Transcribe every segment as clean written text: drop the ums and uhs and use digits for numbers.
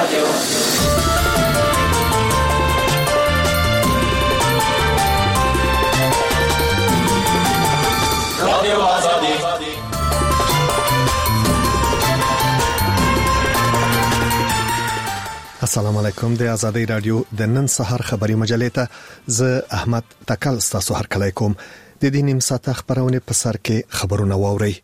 السلام علیکم. د آزادۍ رادیو د نن سحر خبری مجلې ته ز احمد تکل ستاسو هر کله کوم. د دې نیم ساعت خبرونه په سر کې خبرونه واوري.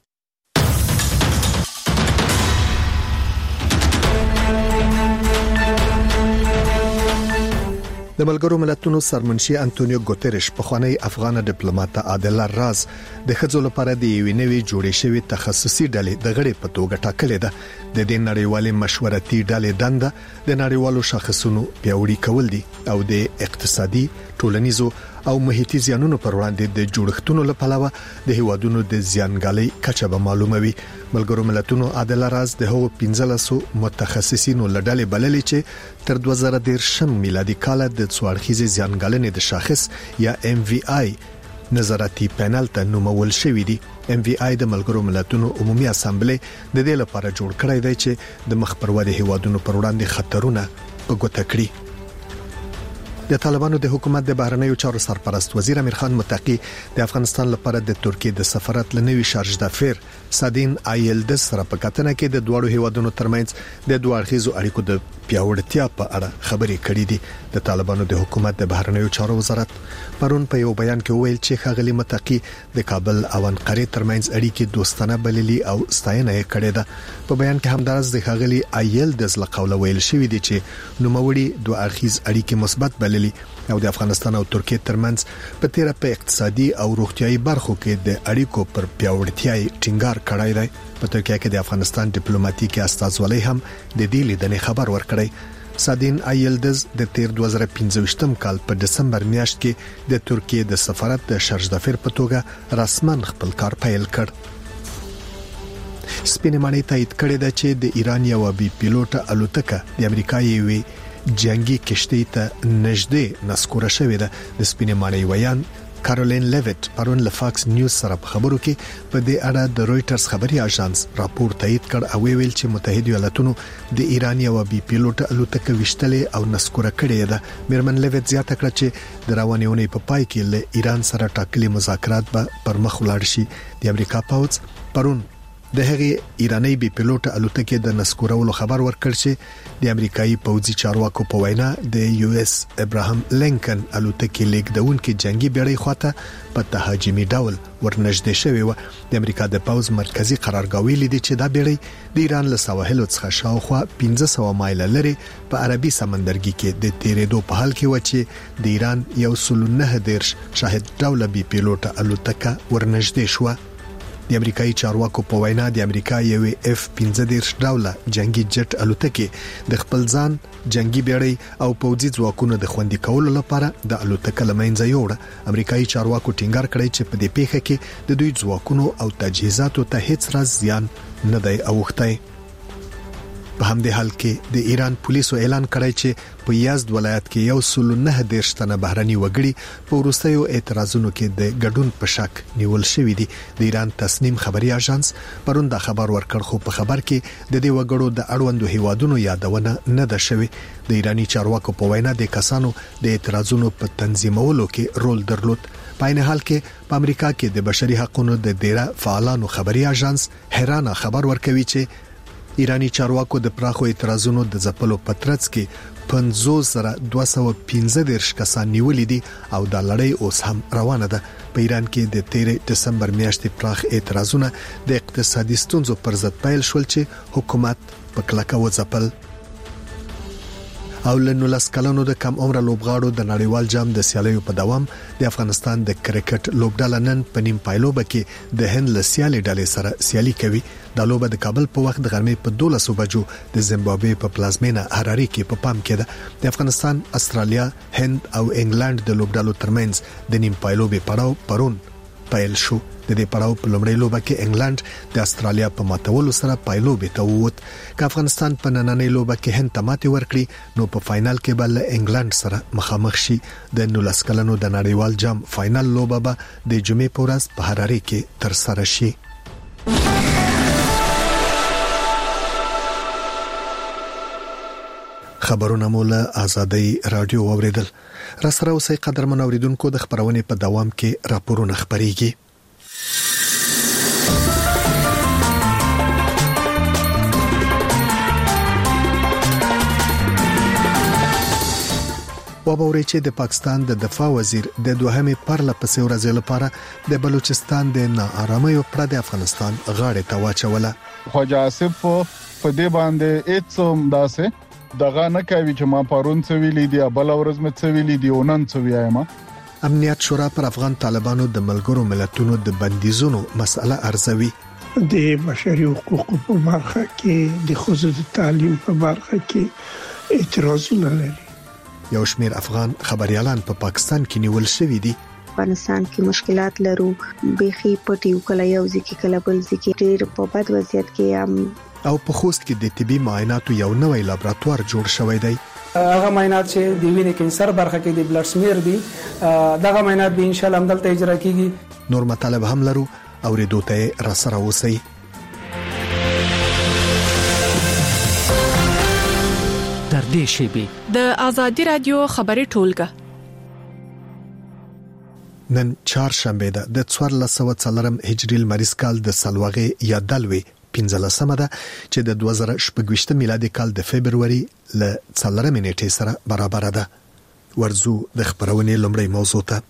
د ملګرو ملتونو سرمنشي انټونیو ګوتریش په خوانی افغان ډیپلوماټ عادل راز د خځو لپاره د یوې نوې جوړې شوی تخصصي ډلې د غړي په توګه ټاکلې ده. د دې نړیوالې مشورتي ډلې دنده د نړیوالو شاخصونو پیاوړي کول دي او د اقتصادي، ټولنیزو او محیطي زیانونو پر وړاندې د جوړښتونو لپاره د هیوادونو د زیانګالۍ کچه به معلوموي. ملګرو ملتونو عادل راز د هغو 15 متخصصینو لړلې بللې چې تر 2013 میلادي کال د څوارخیزې زیانګالنې د شاخص یا MVI نظارتي پینل ته نومول شوې دي. MVI د ملګرو ملتونو عمومي اسامبلې د دې لپاره جوړ کړی دی چې د مخ پر ودې هیوادونو پر وړاندې خطرونه په ګوته کړي. د طالبانو د حکومت د بهرنیو چارو سرپرست وزیر امیر خان متقی د افغانستان لپاره د ترکیه د سفارت لنوي شارج دافیر سادین آیلدس سره په کتنه کې د دوړو هیوادونو ترمنځ د دوه اړخیزو اړیکو د پیاوړتیا په اړه خبرې کړې دي. د طالبانو د حکومت د بهرنیو چارو وزارت پرون په یو بیان کې ویل چې ښاغلي متقی د کابل او انقره ترمنځ اړیکې دوستانه بللي او ستاینه یې کړې ده. په بیان کې همدارس د ښاغلي آیلدس له قوله ویل شوی دی چې نوموړي دوه اړخیز اړیکې مثبت بللي او د افغانستان او ترکیه ترمنځ په تیره په اقتصادي او روغتيایي برخو کې د اړیکو پر پیاوړتیا ټینګار کړای دی. په ترکیه کې د افغانستان ډیپلوماټیکي استازولۍ هم د دې لیدنې خبر ورکړی. سادین آیلدز د 2015 کال په دسمبر میاشت کې د ترکیه د سفارت د شارج دافیر په توګه رسمن خپل کار پیل کړ. سپینمانې تایید کړی دی چې د ایران یو بي پیلوټه الوتکه د امریکا یوې جنگي کشتۍ ته نږدې نسکوره شوې ده. د سپینمانې ویان کارولین لیویټ پرون له فاکس نیوز سره په خبرو کې په دې اړه د رويټرز خبري اژانس راپور تایید کړ او ویل چې متحده ایالاتونو د ایران یو بي پیلوټه الوتکه وشتلې او نسکوره کړې ده. میرمن لیویټ زیاته کړه چې د روانېونې په پای کې له ایران سره ټاکلي مذاکرات به پر مخ ولاړ شي. د امریکا پوځ پرون د هغې ایرانی بي پیلوټه الوتکې د نسکورولو خبر ورکړ چې د امریکایي پوځي چارواکو په وینا د US ابراهام لینکن الوتکې لیکدونکو جنگي بیړۍ خواته په تهاجمي ډول ورنږدې شوې و. د امریکا د پوځ مرکزی قرارګاه ویلي دی چې دا بیړۍ د ایران له سواحل څخه شاوخوا 1500 مایل لري په عربي سمندرګي کې د تیرېدو په حال کې و چې د ایران یو 19 شاهد ډول بي پیلوټه الوتکه ورنږدې شو. د امریکایي چارواکو په وینا د امریکا یوې F-15 ډوله جنگي جټ الوتکې د خپل ځان جنگي بیړۍ او پوځي ځواکونو د خوندي کولو لپاره د الوتکې لمنځه یوړه. امریکایي چارواکو ټینګار کړی چې په دې پیښه کې د دوی ځواکونو او تجهیزاتو ته هیڅ راز زیان نه دی اوښتی. په همدې حال کې د ایران پولیسو اعلان کړی چې په یزد ولایت کې یو 19 تنه بهرني وګړي په وروستیو اعتراضونو کې د ګډون په شک نیول شوی دي. د ایران تصنیم خبري اژانس پرون دا خبر ورکړ خو په خبر کې د دې وګړو د اړوندو هیوادونو یادونه نه ده شوی. د ایرانی چارواکو په وینا د کسانو د اعتراضونو په تنظیمولو کې رول درلود. په عین حال کې په امریکا کې د بشري حقوقو د ډیره فعالانو خبري اژانس هرانه خبر ورکوي چې ایرانی چارواکو د پراخو اعتراضونو د ځپلو پترڅ کې 5215 کسان نیولې دي او د لړۍ اوس هم روانه ده. په ایران کې د 13 دسمبر میاشتې پراخ اعتراضونه د اقتصادي ستونزو پر ضد پیل شول چې حکومت په کلکه وځپل. او له 19 کلونو د کم عمر لوبغاړو د نړیوال جام د سیالیو په دوام د افغانستان د کرکټ لوبډله نن په نیم پایلوبه کې د هند له سیالي ډلې سره سیالي کوي. د لوبه د کابل په وخت د غرمې په 12 بجو د زیمبابوې په پلازمینه هراري کې په پام کې ده. د افغانستان، استرالیا، هند او انګلند د لوبډلو ترمنځ د نیم پایلوبې پړاو پرون پیل شو. د دې پړاو په لومړۍ لوبه کې انګلند د استرالیا په ماتولو سره پایلوبې ته ووت. که افغانستان په نننۍ لوبه کې هند ته ماتې ورکړي نو په فائنل کې به له انګلند سره مخامخ شي. د 19 کلنو د نړیوال جام فائنل لوبه به د جمعې په ورځ په هراري کې ترسره شي. خبرونه مول آزادۍ رادیو اوریدل. را سره اوسئ قدرمن اوریدونکو، د خبرونې په دوام کې راپورونه خبريږي. وبوري چې د پاکستان د دفاع وزیر د دوهمې پرله پسې ورځې لپاره د بلوچستان د ناارامۍ پر د افغانستان غاړه ته واچوله. خواجه آصف په دې باندې هیڅ داسې دغه نه کوي چې ما پرون څه ویلي دي، بل ورځ مې څه ویلي دي او نن څه وایم. امنیت شورا پر افغان طالبانو د ملګرو ملتونو د بندیزونو مسله ارزوي. د بشري حقوقو په برخه کې د ښځو د تعلیم په برخه کې اعتراضونه لري. یو شمېر افغان خبريالان په پاکستان کې نیول شوي دي. افغانستان کې مشکلات لرو، بيخي پټیو کله یو ځکه کله بل ځکه ډېر په بد وضعیت کې او په خوست کې د طبي معایناتو یو نوې لابراتوار جوړ شوی دی. هغه معاینات چې د وینې کینسر برخه کې د بلډ سمیر دي، دغه معاینات به ان شاء الله همدلته اجرا کیږي. نور مطالب هم لرو او ریډوته را سره اوسئ. در دې شیبه د آزادۍ رادیو خبري ټولګه نن چهارشنبه ده د 1404 هجری لمریز کال د سلواغې یا دلوي 15مه ده چې د 2018 میلادي کال د فبرवरी ل 4 نیټې سره برابر ده. ورزو د خبرونې لومړی موضوع ته.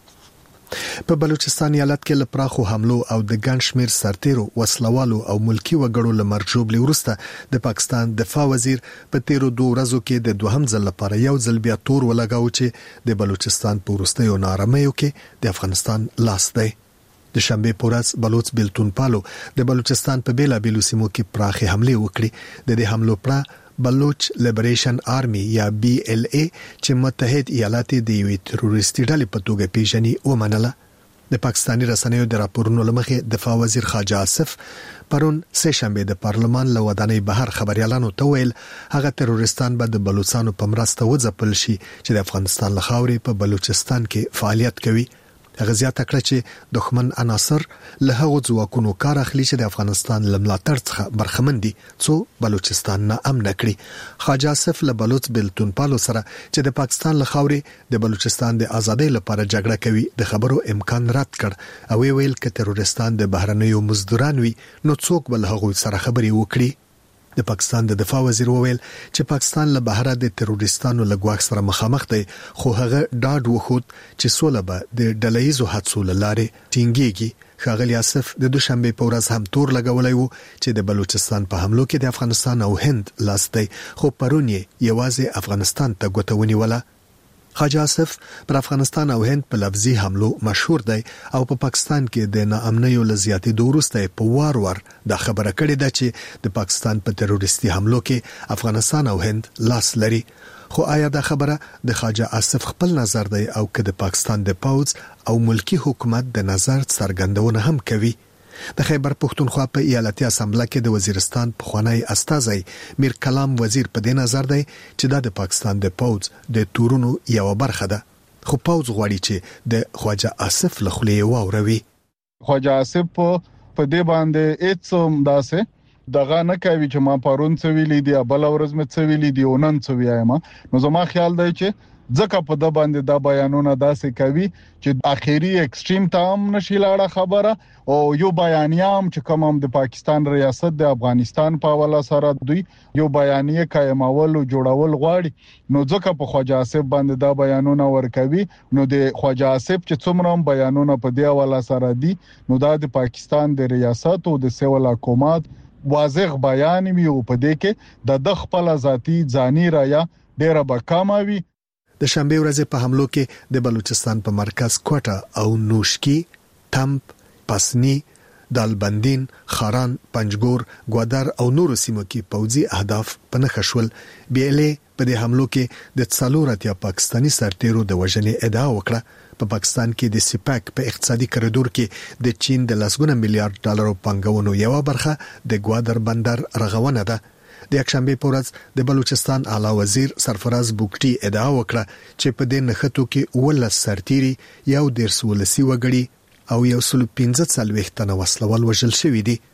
په بلوچستان ایالت کې لپراخو حملو او د ګنشمیر سرتیرو وسلوالو او ملکی وګړو لمرجوب لورسته د پاکستان دفاع وزیر په تیرو 2 ورځو کې د دوهم ځل لپاره یو ځل بیا تور ولګاو چې د بلوچستان په ورستیو نارامیو کې د افغانستان لاس دی. د شنبه پورز بلوچ بلتون پالو د بلوچستان په بیلا بیلو سیمو کې پراخه حمله وکړي. د دې حملو پر بلوچ لیبریشن آرمی یا BLA چې متحد ایالات د یوې تروریستي ډلې په توګه پیژني ومنله. د پاکستاني رسنیو د راپورونو لمخې دفاع وزیر خواجه آصف پرون سه شنبه د پارلمان له ودانۍ بهر خبريالانو ته ویل هغه تروریستان به د بلوچستانو په مرسته وځپل شي چې د افغانستان له خاورې په بلوچستان کې فعالیت کوي. هغه زیاته کړه چې دښمن عناصر له هغو ځواکونو کار اخلي چې د افغانستان لملاتړ څخه برخمن دي څو بلوچستان نه امن کړي. خواجه آصف له بلوچ بلتون پالو سره چې د پاکستان له خاورې د بلوچستان د ازادۍ لپاره جګړه کوي د خبرو امکان رد کړ او ویل چې تروریستان د بهرنیو مزدوران وي نو څوک بل هغه سره خبري وکړي. د پاکستان د دفاع وزیر وویل چې پاکستان له بهره د تروریستانو لګواښ سره مخامخ دی، خو هغه ډاډ وخوت چې سوله به د ډلهیزو حادثو لارې ټینګيږي. ښاغلي آصف د دوشنبه په ورځ هم تور لګولای وو چې د بلوچستان په حملو کې د افغانستان او هند لاس دی، خو پرون یوازې افغانستان ته ګوته ونیوله. خواجه آصف پر افغانستان او هند په لفظي حملو مشهور دی او په پاکستان کې د ناامنیو لزیاتې دورسته په وار د خبره کړې ده چې د پاکستان په تروریستي حملو کې افغانستان او هند لاس لري. خو آیا دا خبره د خواجه آصف خپل نظر دی او که د پاکستان د پوز او ملکی حکومت د نظر څرګندونه هم کوي؟ د خیبر پښتونخوا په ایالتي اسامبله کې د وزیرستان پخوانی استازی میر کلام وزیر په دې نظر دی چې د پاکستان د پوز د تورونو یو برخه ده، خو پوز غواړي چې د خواجه آصف له خولې واوروي. خواجه آصف په دې باندې هیڅ داسې دغه نه کوي چې ما پرون څه ویلي دي، بل ورځ مې څه ویلي دي او نن څه وایم. نو زما خیال دی چې ځکه په د باندې دا بیانونه داسې کوي چې اخیری ایکستریم تام نشي لاړه خبره او یو بیانیام چې کوم د پاکستان ریاست د افغانستان په حواله سره دوی یو بیانیه قائمول او جوړول غواړي. نو ځکه په خواجه آصف باندې دا بیانونه ورکوي، نو د خواجه آصف چې څومره بیانونه په دی حواله سره دي نو دا د پاکستان د ریاست او د سیول حکومت واضح بیان وي او په دې کې د خپل ذاتی ځاني رایا ډیره بکامه وي. د شنبه ورځ په حملو کې د بلوچستان په مرکز کوټه او نوشکی، تمپ، پسنی، دالبندین، خاران، پنجګور، ګودر او نورو سیمو کې پوځي اهداف په نښه شول. BLA په دې حملو کې د 4 پاکستانی سرتیرو د وژنې ادعا وکړه. په پاکستان کې د سپاک په اقتصادي کریډور کې د چین د لسګونه میلیارډ ډالرو پانګونو یو برخه د ګودر بندر رغونه ده. د یکشنبه په ورځ د بلوچستان اعلی وزیر سرفراز بوکټي ادعا وکړه چې په دې نښتو کې 19 سرتیري، یو 110 ولسی وګړي او 115 تنه وسلوال وژل شوي دي.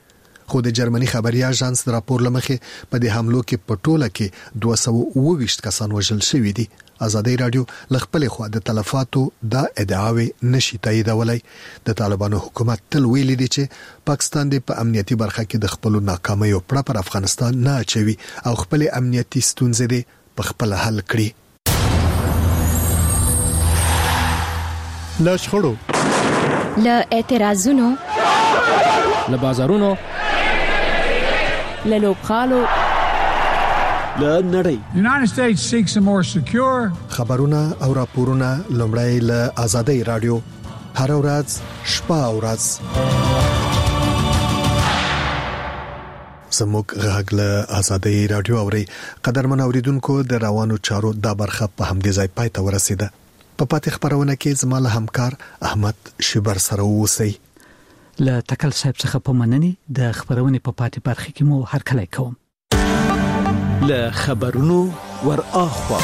خو د جرمني خبري اژانس د راپور لمخې په دې حملو کې پټوله کې 222 کسان وژل شوي دي. آزادۍ رادیو لخپل خو د تلفاتو د ادعاوي نشي تاییدولای. د طالبانو حکومت تل ویلي دي چې پاکستان د امنیتي برخه کې د خپل ناکامیو پر افغانستان نه اچوي او خپل امنیتي ستونزې دي په خپل حل کړي. لا شخړو، لا اعتراضونو، لا بازارونو، لا لوبخالو، لا نړۍ. United States seeks a more secure. خبرونه او راپورونه لومړی له آزادۍ رادیو هر ورځ شپه او ورځ زموږ غږ له آزادۍ رادیو اوري. قدرمن اوریدونکو د روانو چارو د برخه په همدې ځای پای ته ورسیده. په پاتې خبرونه کې زموږ همکار احمد شبر سره اوسئ. له تکل صاحب څخه په مننې د خبرونه په پاتې برخه کې مو هر کله کوم. له خبرونو ور اخوا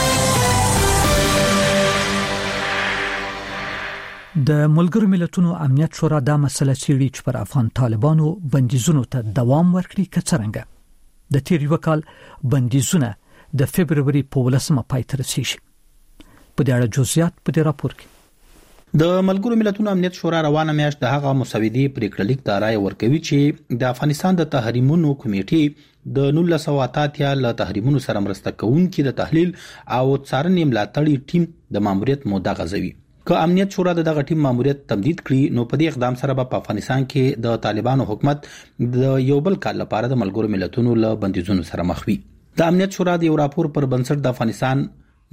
د ملګرو ملتونو امنیت شورا دا مسله چیرې چې پر افغان طالبانو بندیزونو ته دوام ورکړي کڅرنګ. د تیر یو کال بندیزونه د فبرवरी په 18 پای ته رسیدي. په دې اړه جزئیات په دې راپور کې. د ملګرو ملتونو امنیت شورا روانه میاشت د هغه مسودي پریکړلیک ته رائے ورکوي چې د افغانستان د تحریمونو کمیټې د 1988 ل تحریمونو سره مرسته کوونکې د تحلیل او څارنې ملاتړي ټیم د ماموریت موده غځوي. که امنیت شورا دغه ټیم ماموریت تمدید کړي نو په دې اقدام سره په افغانستان کې د طالبانو حکومت د یو بل کال لپاره د ملګرو ملتونو له بندیزونو سره مخ وي. د امنیت شورا د یو راپور پر بنسټ د افغانستان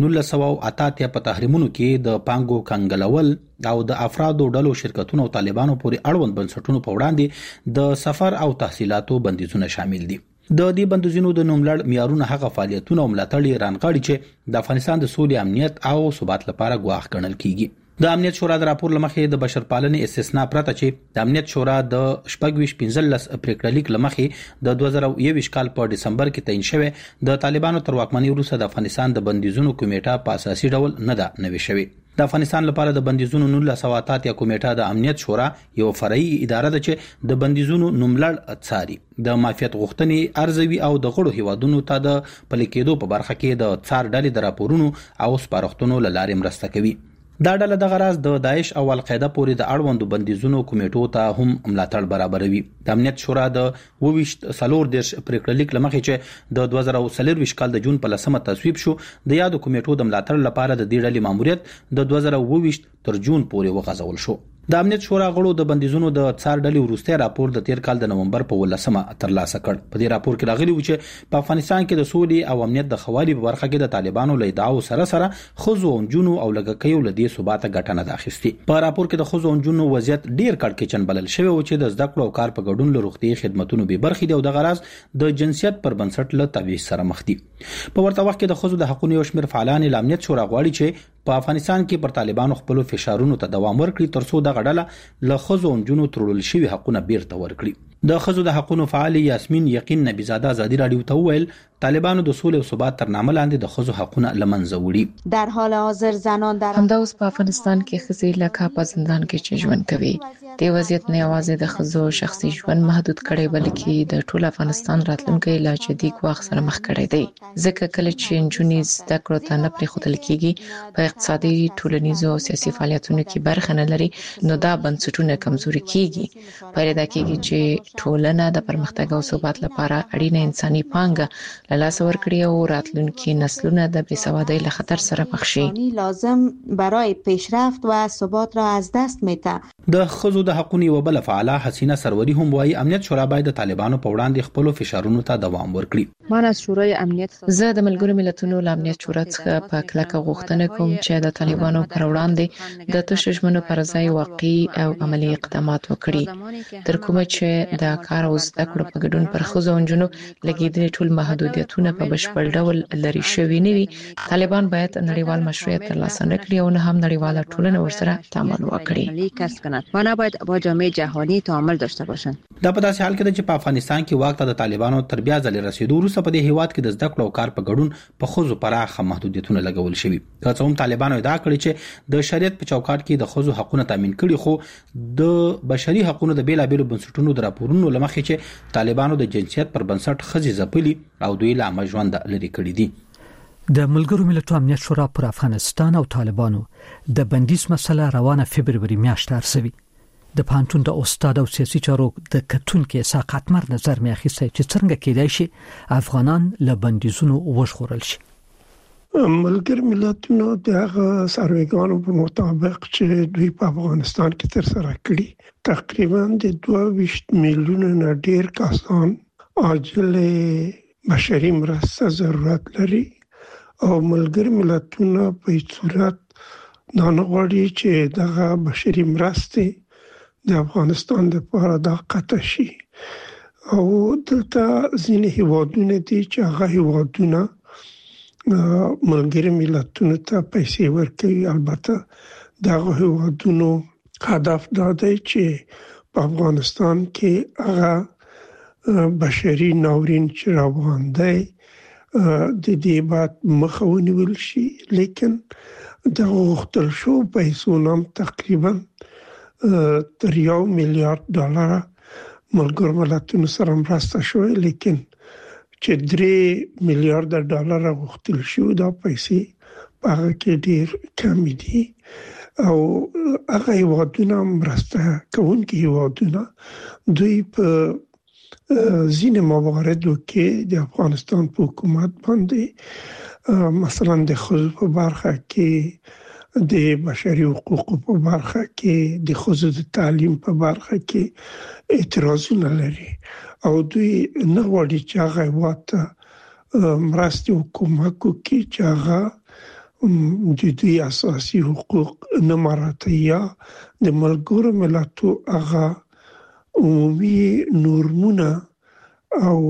1988 په تحریمونو کې د پانګو کنګلول او د افرادو ډلو شرکتونو او طالبانو پورې اړوند بنسټونو په وړاندې د سفر او تحصیلاتو بندیزونه شامل دي. د دې بندیزونو د نوملړ معیارونه هغه فعالیتونه او ملاتړ رانغاړي چې د افغانستان د سولې، امنیت او ثبات لپاره ګواښ ګڼل کیږي. د امنیت شورا د راپور لمخې د بشرپالنې استثناء پرته چې د امنیت شورا د 15 پریکړلیک لمخې د 2021 کال په دسمبر کې تعین شوی د طالبانو تر واکمنۍ وروسته د افغانستان د بندیزونو کمیټه په اساسي ډول نه ده نوي شوی. د افغانستان لپاره د بندیزونو 1988 کمیټه د امنیت شورا یو فرعي اداره ده چې د بندیزونو نوملړ څاري، د معافیت غوښتنې ارزوي او د غړو هیوادونو ته د پلي کېدو په برخه کې د څار ډلې د راپورونو او سپارښتنو له لارې مرسته کوي. دا ډله دغه راز د داعش او القاعده پورې د اړوندو بندیزونو کمیټو ته هم ملاتړ برابروي. د امنیت شورا د 24 پریکړلیک لمخې چې د 2023 کال د جون په 10 تصویب شو، د یادو کمیټو د ملاتړ لپاره د دې ډلې ماموریت د 2022 تر جون پورې وغځول شو. د امنیت شورا غړو د بندیزونو د څار ډلې وروستي راپور د تیر کال د نومبر په 18 ترلاسه کړ. په دې راپور کې راغلی و چې په افغانستان کې د سولې او امنیت د خوالي په برخه کې د طالبانو له ادعاو سره خزو او جنونو او لګکیو له دې ثبات غټنه داخستي. په راپور کې د خزو او جنونو وضعیت ډیر کړکېچن بلل شوی و چې د زده کړو او کار په ګډون له روغتي خدماتونو به برخې دی او د غراز د جنسیت پر بنسټ له تبعیض سره مخ دي. په ورته وخت کې د خزو د حقوقو یو شمېر فعالان له امنیت شورا غواړي چې په افغانستان کې پر طالبانو خپل فشارونو ته دوام ورکړي ترڅو د غډاله له خزو او جنونو ترول شوی حقونه بیرته ورکړي. د خزو د حقوقو فعال یاسمین یقین نبیزاده آزادی رادیو ته ویل طالبانو د سولې او ثبات تر نامه لاندې د خزو حقونه لمنځه وړي. در حال حاضر زنان در همدا اوس په افغانستان کې خزې لکه په زندان کې چې ژوند کوي. د وضعیت نه یوازې د خزو شخصي ژوند محدود کړي بلکې د ټول افغانستان راتلونکي لا جدي ګواښ سره مخ کړي دی. ځکه کله چې نجونې زده کړو ته نه پرېښودل کیږي، په اقتصادي، ټولنیزو او سیاسي فعالیتونو کې برخه نه لري، نو دا بنسټونه کمزوري کیږي. پیدا کیږي چې ټولنه د پرمختګ او ثبات لپاره اړینه انساني پانګه له لاسه ورکړي او راتلونکي نسلونه د بېسوادۍ له خطر سره مخ شي. لازم برای پیشرفت و ثبات را از دست میده. د خزو د حقوقو یو بل فعاله حسینه سروری هم وایي امنیت شورا باید د طالبانو په وړاندې خپل فشارونو ته دوام ورکړي. من از شورای امنیت زه د ملګرو ملتونو له امنیت شورا څخه په کلکه غوښتنه کوم چې د طالبانو پر وړاندې د تشو ژمنو پر ځای واقعي او عملی اقدامات وکړي. تر کومه چې د کار او زده کړو په ګډون پر خزو او نجونو لګیدلي ټول محدودیتونه په بشپړ ډول لري شوي نه وي. طالبان باید نړیوال مشروعیت ترلاسه نکړي او نه هم نړیواله ټولنه ورسره تعامل وکړي و نباید با جامعه جهانی تعامل داشته باشند. دا په داسې حال کې چې په افغانستان کې واک ته د طالبانو تر بیا ځلې رسیدو وروسته په دې هیواد کې د زده کړو او کار په ګډون په خزو پراخه محدودیتونه لګول شوي. که څه هم طالبانو ادعا کړې چې د شریعت په چوکاټ کې د خزو حقوقونه تامین کړي، خو د بشري حقوقو د بیلابېلو بنسټونو د راپورونو باورونو لمخې چې طالبانو د جنسیت پر بنسټ خزي ځپلي او دوی لا مجوند لري کړی دي. د ملګرو ملتونو امنیت شورا پر افغانستان او طالبانو د بندیز مسله روانه فبرवरी میاشت ارسوي. د پانتون د استاد او سیاسي چارو د کتونکو ساقط مر نظر می اخیسته چې څنګه کېدای شي افغانان له بندیزونو وژغورل شي. ملګر ملتونو د سروېګانو په مطابق چې دوی په افغانستان کې تر سره کړي تقریبا د 22 میلیونه نه ډیر کسان عاجل بشري مرسته ضرورت لري او ملګر ملتونو په صورت دا نه غواړي چې دغه بشري مرسته د افغانستان لپاره د قطع شي او دلته ځینې هیوادونه دي چې هغه هیوادونه ملګري ملتونو ته پیسې ورکوي. البته دغه هیوادونو هدف دا دی چې په افغانستان کې هغه بشري ناورین چې روان دی د دې بعد مخه ونیول شي، لیکن د غوښتل شو پیسو نام تقریبا تر $1 میلیارډ ملګرو ملتونو سره مرسته شوې، لیکن چې $3 میلیارډ غوښتل شو دا پیسې په هغه کې ډیر کم دي او هغه هیوادونه مرسته کوونکي هیوادونه دوی په ځینې مواردو کې د افغانستان په حکومت باندې مثلا د ښځو په برخه کې، د بشري حقوقو په برخه کې، د ښځو د تعلیم په برخه کې اعتراضونه لري او دوی نه غواړي چې هغه هیواد مرستې حکومت کوي چې هغه د دوی اساسي حقوق نه مراعاتوي یا د ملګرو ملتونو هغه عمومي نورمونه او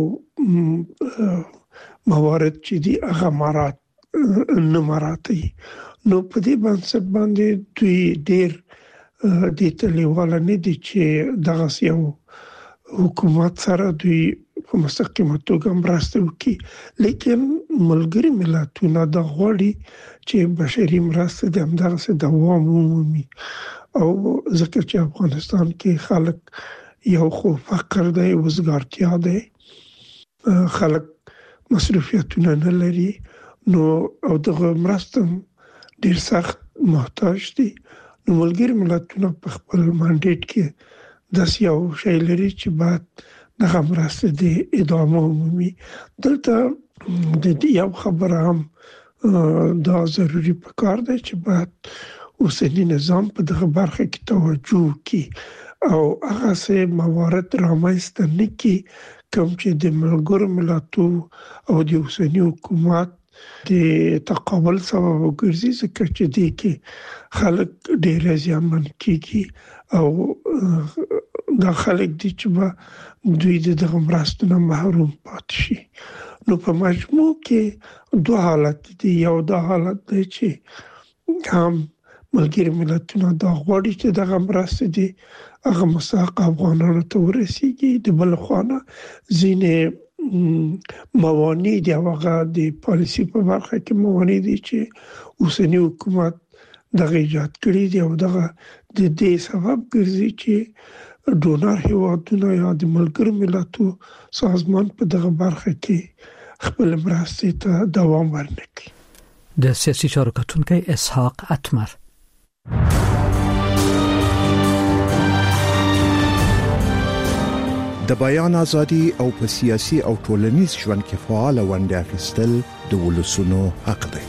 موارد چې دي هغه نه مراعاتوي. نو په دې باندې دوی ډیر د تلیواله نه دي چې دغه یو حکومت سره دوی په مستقیمه توګه مرسته وکړي، لیکن ملګري ملتونه د غوړي چې بشري مرسته د همدغه دوام ومومي او ځکه چې افغانستان کې خلک یو خو فقر دی، وزګارتیا دی، خلک مصرفیتونه نه لري، نو او دغه مرسته ډیر سخت محتاج دي. نو ملګري ملتونه په خپل منډیټ کې داسې یو شی لري چې بعد دغه مرسته د ادامه عمومي. دلته د دې یو خبره هم دا ضروري پکار دی چې بعد اوسنی نظام په دغه برخه کې توجه وکړي او هغه څه موارد رامنځته نه کړي کوم چې د ملګرو ملتونو او د اوسنی حکومت د تقابل سبب وګرځي، ځکه چې دې کې خلک ډېر زیانمن کیږي او دا خلک دي چې دوی دغه مرستو نه محروم پاتې شي. نو په مجموع کې دوه حالت دي. یو دا حالت دی چې هم ملګري ملتونه دا غواړي چې دغه مرستې دي هغه مستحق افغانانو ته ورسیږي، د بل خوا ځینې موانع دی هغه د پالیسي په برخه کې موانع دي چې اوسنی حکومت دغه ایجاد کړی دی او دغه د دې سبب ګرځي چې ډونر هیوادونه یا د ملګرو ملتونو سازمان په دغه برخه کې خپل مرستې ته دوام ورنکړي. د سیاسي چارو کتونکي اسحاق اتمر د بیان ازادي او په سیاسي او ټولنیز ژوند کې فعال ونډه اخیستل د ولسونو حق دی.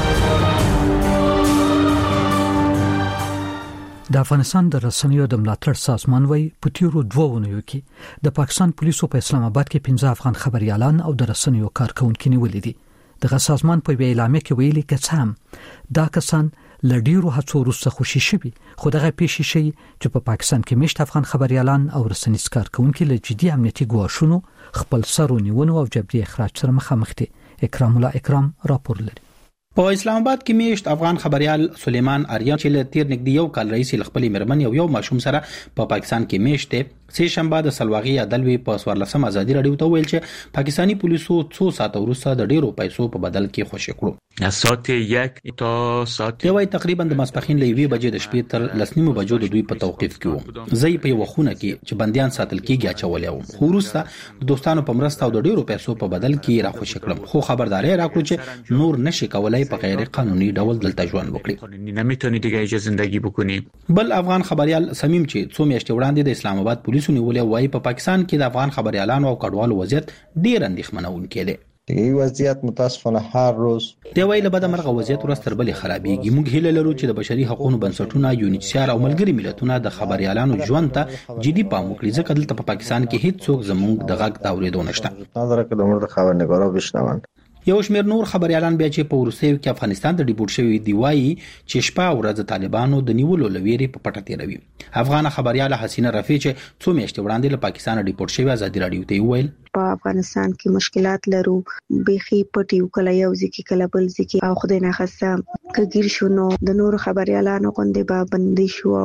د افغانستان د رسنیو د ملاتړ سازمان وایي په تیرو 2 ونیو کې د پاکستان پولیسو په اسلام آباد کې 15 افغان خبريالان او د رسنیو کارکونکو نیولې دي. دغه سازمان په اعلامیه کې ویلي چې دا کسان لډیرو هڅو وروسته خوشي شوي، خو دغه پیښې شي چې په پاکستان کې مشت افغان خبريالان او رسنیز کارکونکو له جدي امنیتي ګواښونو خپل سرونیونو او جبري اخراج سره مخامخ دي. اکرام الله اکرام راپور لري. په اسلام آباد کې میشت افغان خبريال سليمان آریان چې له تیر نږدې یو کال رئیس خپل مرمن یو ماشوم سره په پاکستان کې میشته سه شنبه د سلواغي عدالوی په 14 ازادي رادیو ته ویل چې پاکستانی پولیسو 2 ساعت وروسته د ډیرو پیسو په بدل کې خوشی کړو. ساعت 1 تا ساعت یوه تقریبا د ماسپخین له 2 بجې د شپې تر 10 بجو د دوی په توقيف کې وو. زې په یو خونه کې چې بنديان ساتل کېږي اچولې وو. خو وروسته د دوستانو په مرسته او د ډیرو پیسو په بدل کې را خوشی کړم. خو خبرداري راکړو چې نور نشي کولای په غیر قانوني ډول دلته ژوند وکړي. نمیتونی دیگه اینجا زندگی بکنی. بل افغان خبريال سمیم چې 2 میاشتې وړاندې د اسلام آباد پولیسو نیولې وای په پاکستان کې د افغان خبريالانو او کډوالو وضعیت ډیر اندېښمنونکی دی. دیگه وضعیت متاسفانه هر روز دی ویل به د مرغه وضعیت ورځ تر بلې خرابېږي. موږ هیله لرو چې د بشري حقوقو بنسټونه یونیسیار او ملګري ملتونه د خبريالانو ژوند ته جدي پام وکړي ځکه دلته په پاکستان کې هیڅ څوک زموږ د غږ اورېدو نشته. نظر کې د مرده خبرنګارو بشنوان. یو شمېر نور خبريالان بیا چې په روسیې کې افغانستان ته ډیپورټ شوی دی وایي چې شپه ورځ طالبانو د نیولو لويري په پټه تیروي. افغان خبريال حسینه رفیع چې 2 میاشتې وړاندې له پاکستان ډیپورټ شوی ازادي رادیو ته ویل په افغانستان کې مشکلات لرو بيخي پټیو کله یو ځکه کله بل ځکه او خدای نه خسته کګیر شو نو د نور خبريالانو غونډه به بندي شو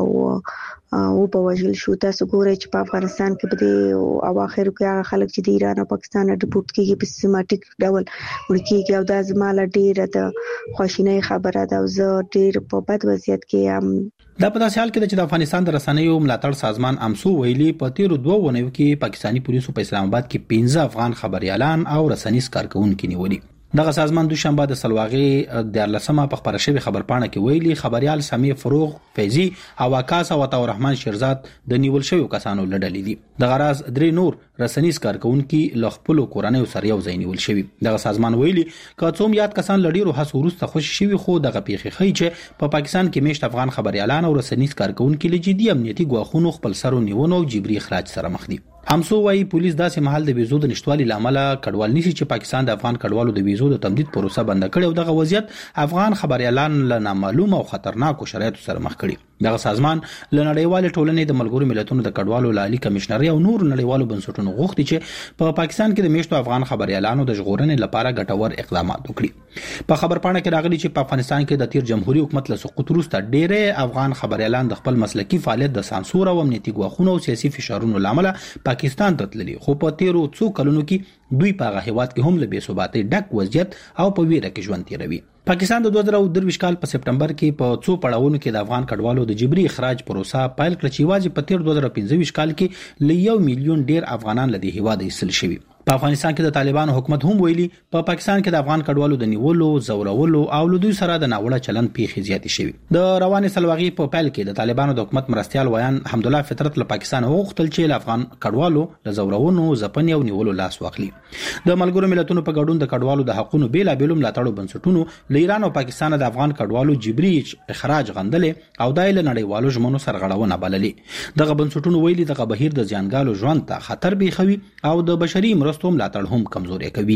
او په وجل شو. تاسو ګورئ چې په افغانستان کې بده او اخر کې هغه خلک چې د ایران او پاکستان ډیپورټ کیږي په سیستماتیک ډول ورکیږي او د زماله ډیره د خوشینۍ خبره ده او زه ډیر په بد وضعیت کې ام. دا په داسې حال کې چې د افغانستان د رسنیو ملاتړ سازمان امسو ویلي په تیرو 2 ونیو کې پاکستانی پولیسو په اسلام آباد کې 15 افغان خبريالان او رسنیز کارکونکو نیولي. دغه سازمان دوشنبه د سلواغي د 14مه په خبره شوی خبرپاڼه کې ویلي خبريال سامي فروغ فیضی او آکاس او عطا الرحمن شیرزاد د نیول شوی کسانو لړلې دي. د غراز درې نور رسنیز کارکونکو له خپل کورنۍ سره یو ځای نیول شوی. دغه سازمان ویلي کڅوم یاد کسان لډیرو هڅو وروسته خوشی شوی خو دغه پیخي خي چې په پاکستان کې میشت افغان خبريالان او رسنیز کارکونکو له جدي امنیتي ګواښونو خپل سر نیونه او جبري اخراج سره مخ دي. همسو وايي پولیس داسې محل د ویزو د نشټوالي لامل کډوال نشي چې پاکستان د افغان کډوالو د ویزو د تمدید پروسه بند کړي او دغه وضعیت افغان خبريالان له نامعلومه او خطرناکو شرایطو سره مخ کړي. دغه سازمان له نړیوال ټولنې د ملګرو ملتونو د کډوالو لالي کمشنري او نور نړیوالو بنسټونو غوښتي چې په پاکستان کې د میشتو افغان خبريالانو د ژغورنې لپاره ګټور اقدامات وکړي. په خبرپاڼه کې راغلي چې په افغانستان کې د تیر جمهوریت حکومت له سقوط وروسته ډېر افغان خبريالان د خپل مسلکي فعالیت د سانسور او امنیتي ګواښونو او سیاسي فشارونو لامل پاکستان ته تللي خو په تیرو څو کلونو کې دوی په هغه کې هم له بې ثباتۍ ډک وضعیت او په ویره کې ژوند تیروي. پاکستان د 2023 کال په سپټمبر کې په څو پړاوونو کې د افغان کډوالو د جبري اخراج پروسه پیل کړ چې واځي په تیر 2015 کال کې ل 1 میلیون ډیر افغانان له دې هیواده ایستل شوي. په افغانستان کې د طالبانو حکومت هم ویلي په پاکستان کې د افغان کډوالو د نیولو زورولو او له دوی سره د ناوړه چلند پیښې زیاتې شوي. د رواني سلواغي په پیل کې د طالبانو د حکومت مرستيال ویان حمد الله فطرت له پاکستان وغوښتل چې له افغان کډوالو له زورونو ځپنې او نیولو لاس واخلي. د ملګرو ملتونو په ګډون د کډوالو د حقوقو بیلابېلو ملاتړو بنسټونو له ایران او پاکستان د افغان کډوالو جبري اخراج غندلې او دایله نړیوالو ژمنو سرغړونه بللې. دغه بنسټونو ویلي دغه بهیر د ځانګالو ژوند ته خطر بیخوي او د بشري مرستو ملاتړ هم کمزوري کوي.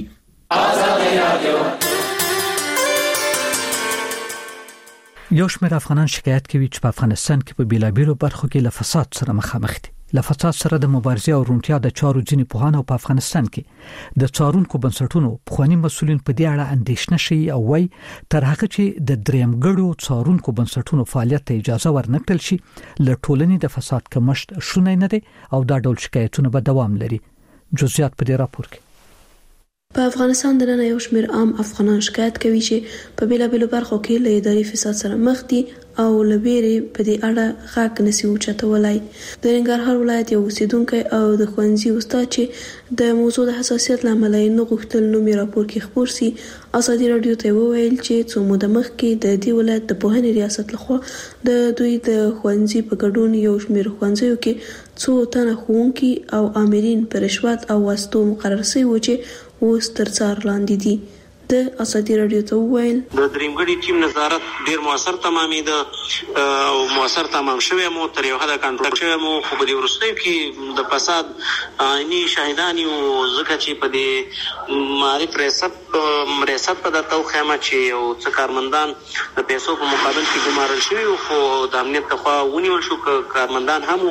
یو شمېر افغانان شکایت کوي چې په افغانستان کې په بیلابېلو برخو کې له فساد سره مخامخ دي. له فساد سره د مبارزې او روڼتیا د چارو ځینې پوهان په افغانستان کې د څارونکو بنسټونو پخوانی مسولین په دې اړه اندېښنه شي او وايي تر هغه چې د درېمګړو څارونکو بنسټونو فعالیت ته اجازه ورنکړل شي له ټولنې د فساد کمښت شونې نه دي او دا ډول شکایتونه به دوام لري. جزئیات په دې راپور کې. په افغانستان د نن یو شمېر عام افغانان شکایت کوي چې په بیلابېلو برخو کې له اداري فساد سره مخ دي او لبيري په دې اړه غاک نسی اوچتولای. د ننګرهار ولایت یو اوسیدونکو او د خوانزي استاد چې د موضوع د حساسیت لامل نه غوښتل نو می راپور کې خبر سي ازادي رادیو ته وویل چې څو موده مخکې د دې ولایت د پوهنې ریاست لخوا د دوی د خوانزي په ګډون یو شمېر خوانزیو کې څو تنه ښوونکي او امرین پر رشوت او واسطو مقرر شوي و چې اوس تر څار لاندې دي. د ازادي رادیو ته ویل د درېمګړي ټیم نظارت ډیر موثر تمامېده او موثر تمام شوی مو تر یو حده کنټرول شوی مو خو په دې وروستیو کې د فساد عیني شاهدان یو ځکه چې په دې معرف ریاست په دغه خیمه چې یو څه کارمندان د پیسو په مقابل کې ګمارل شوي خو د امنیت لخوا ونیول شو کارمندان هم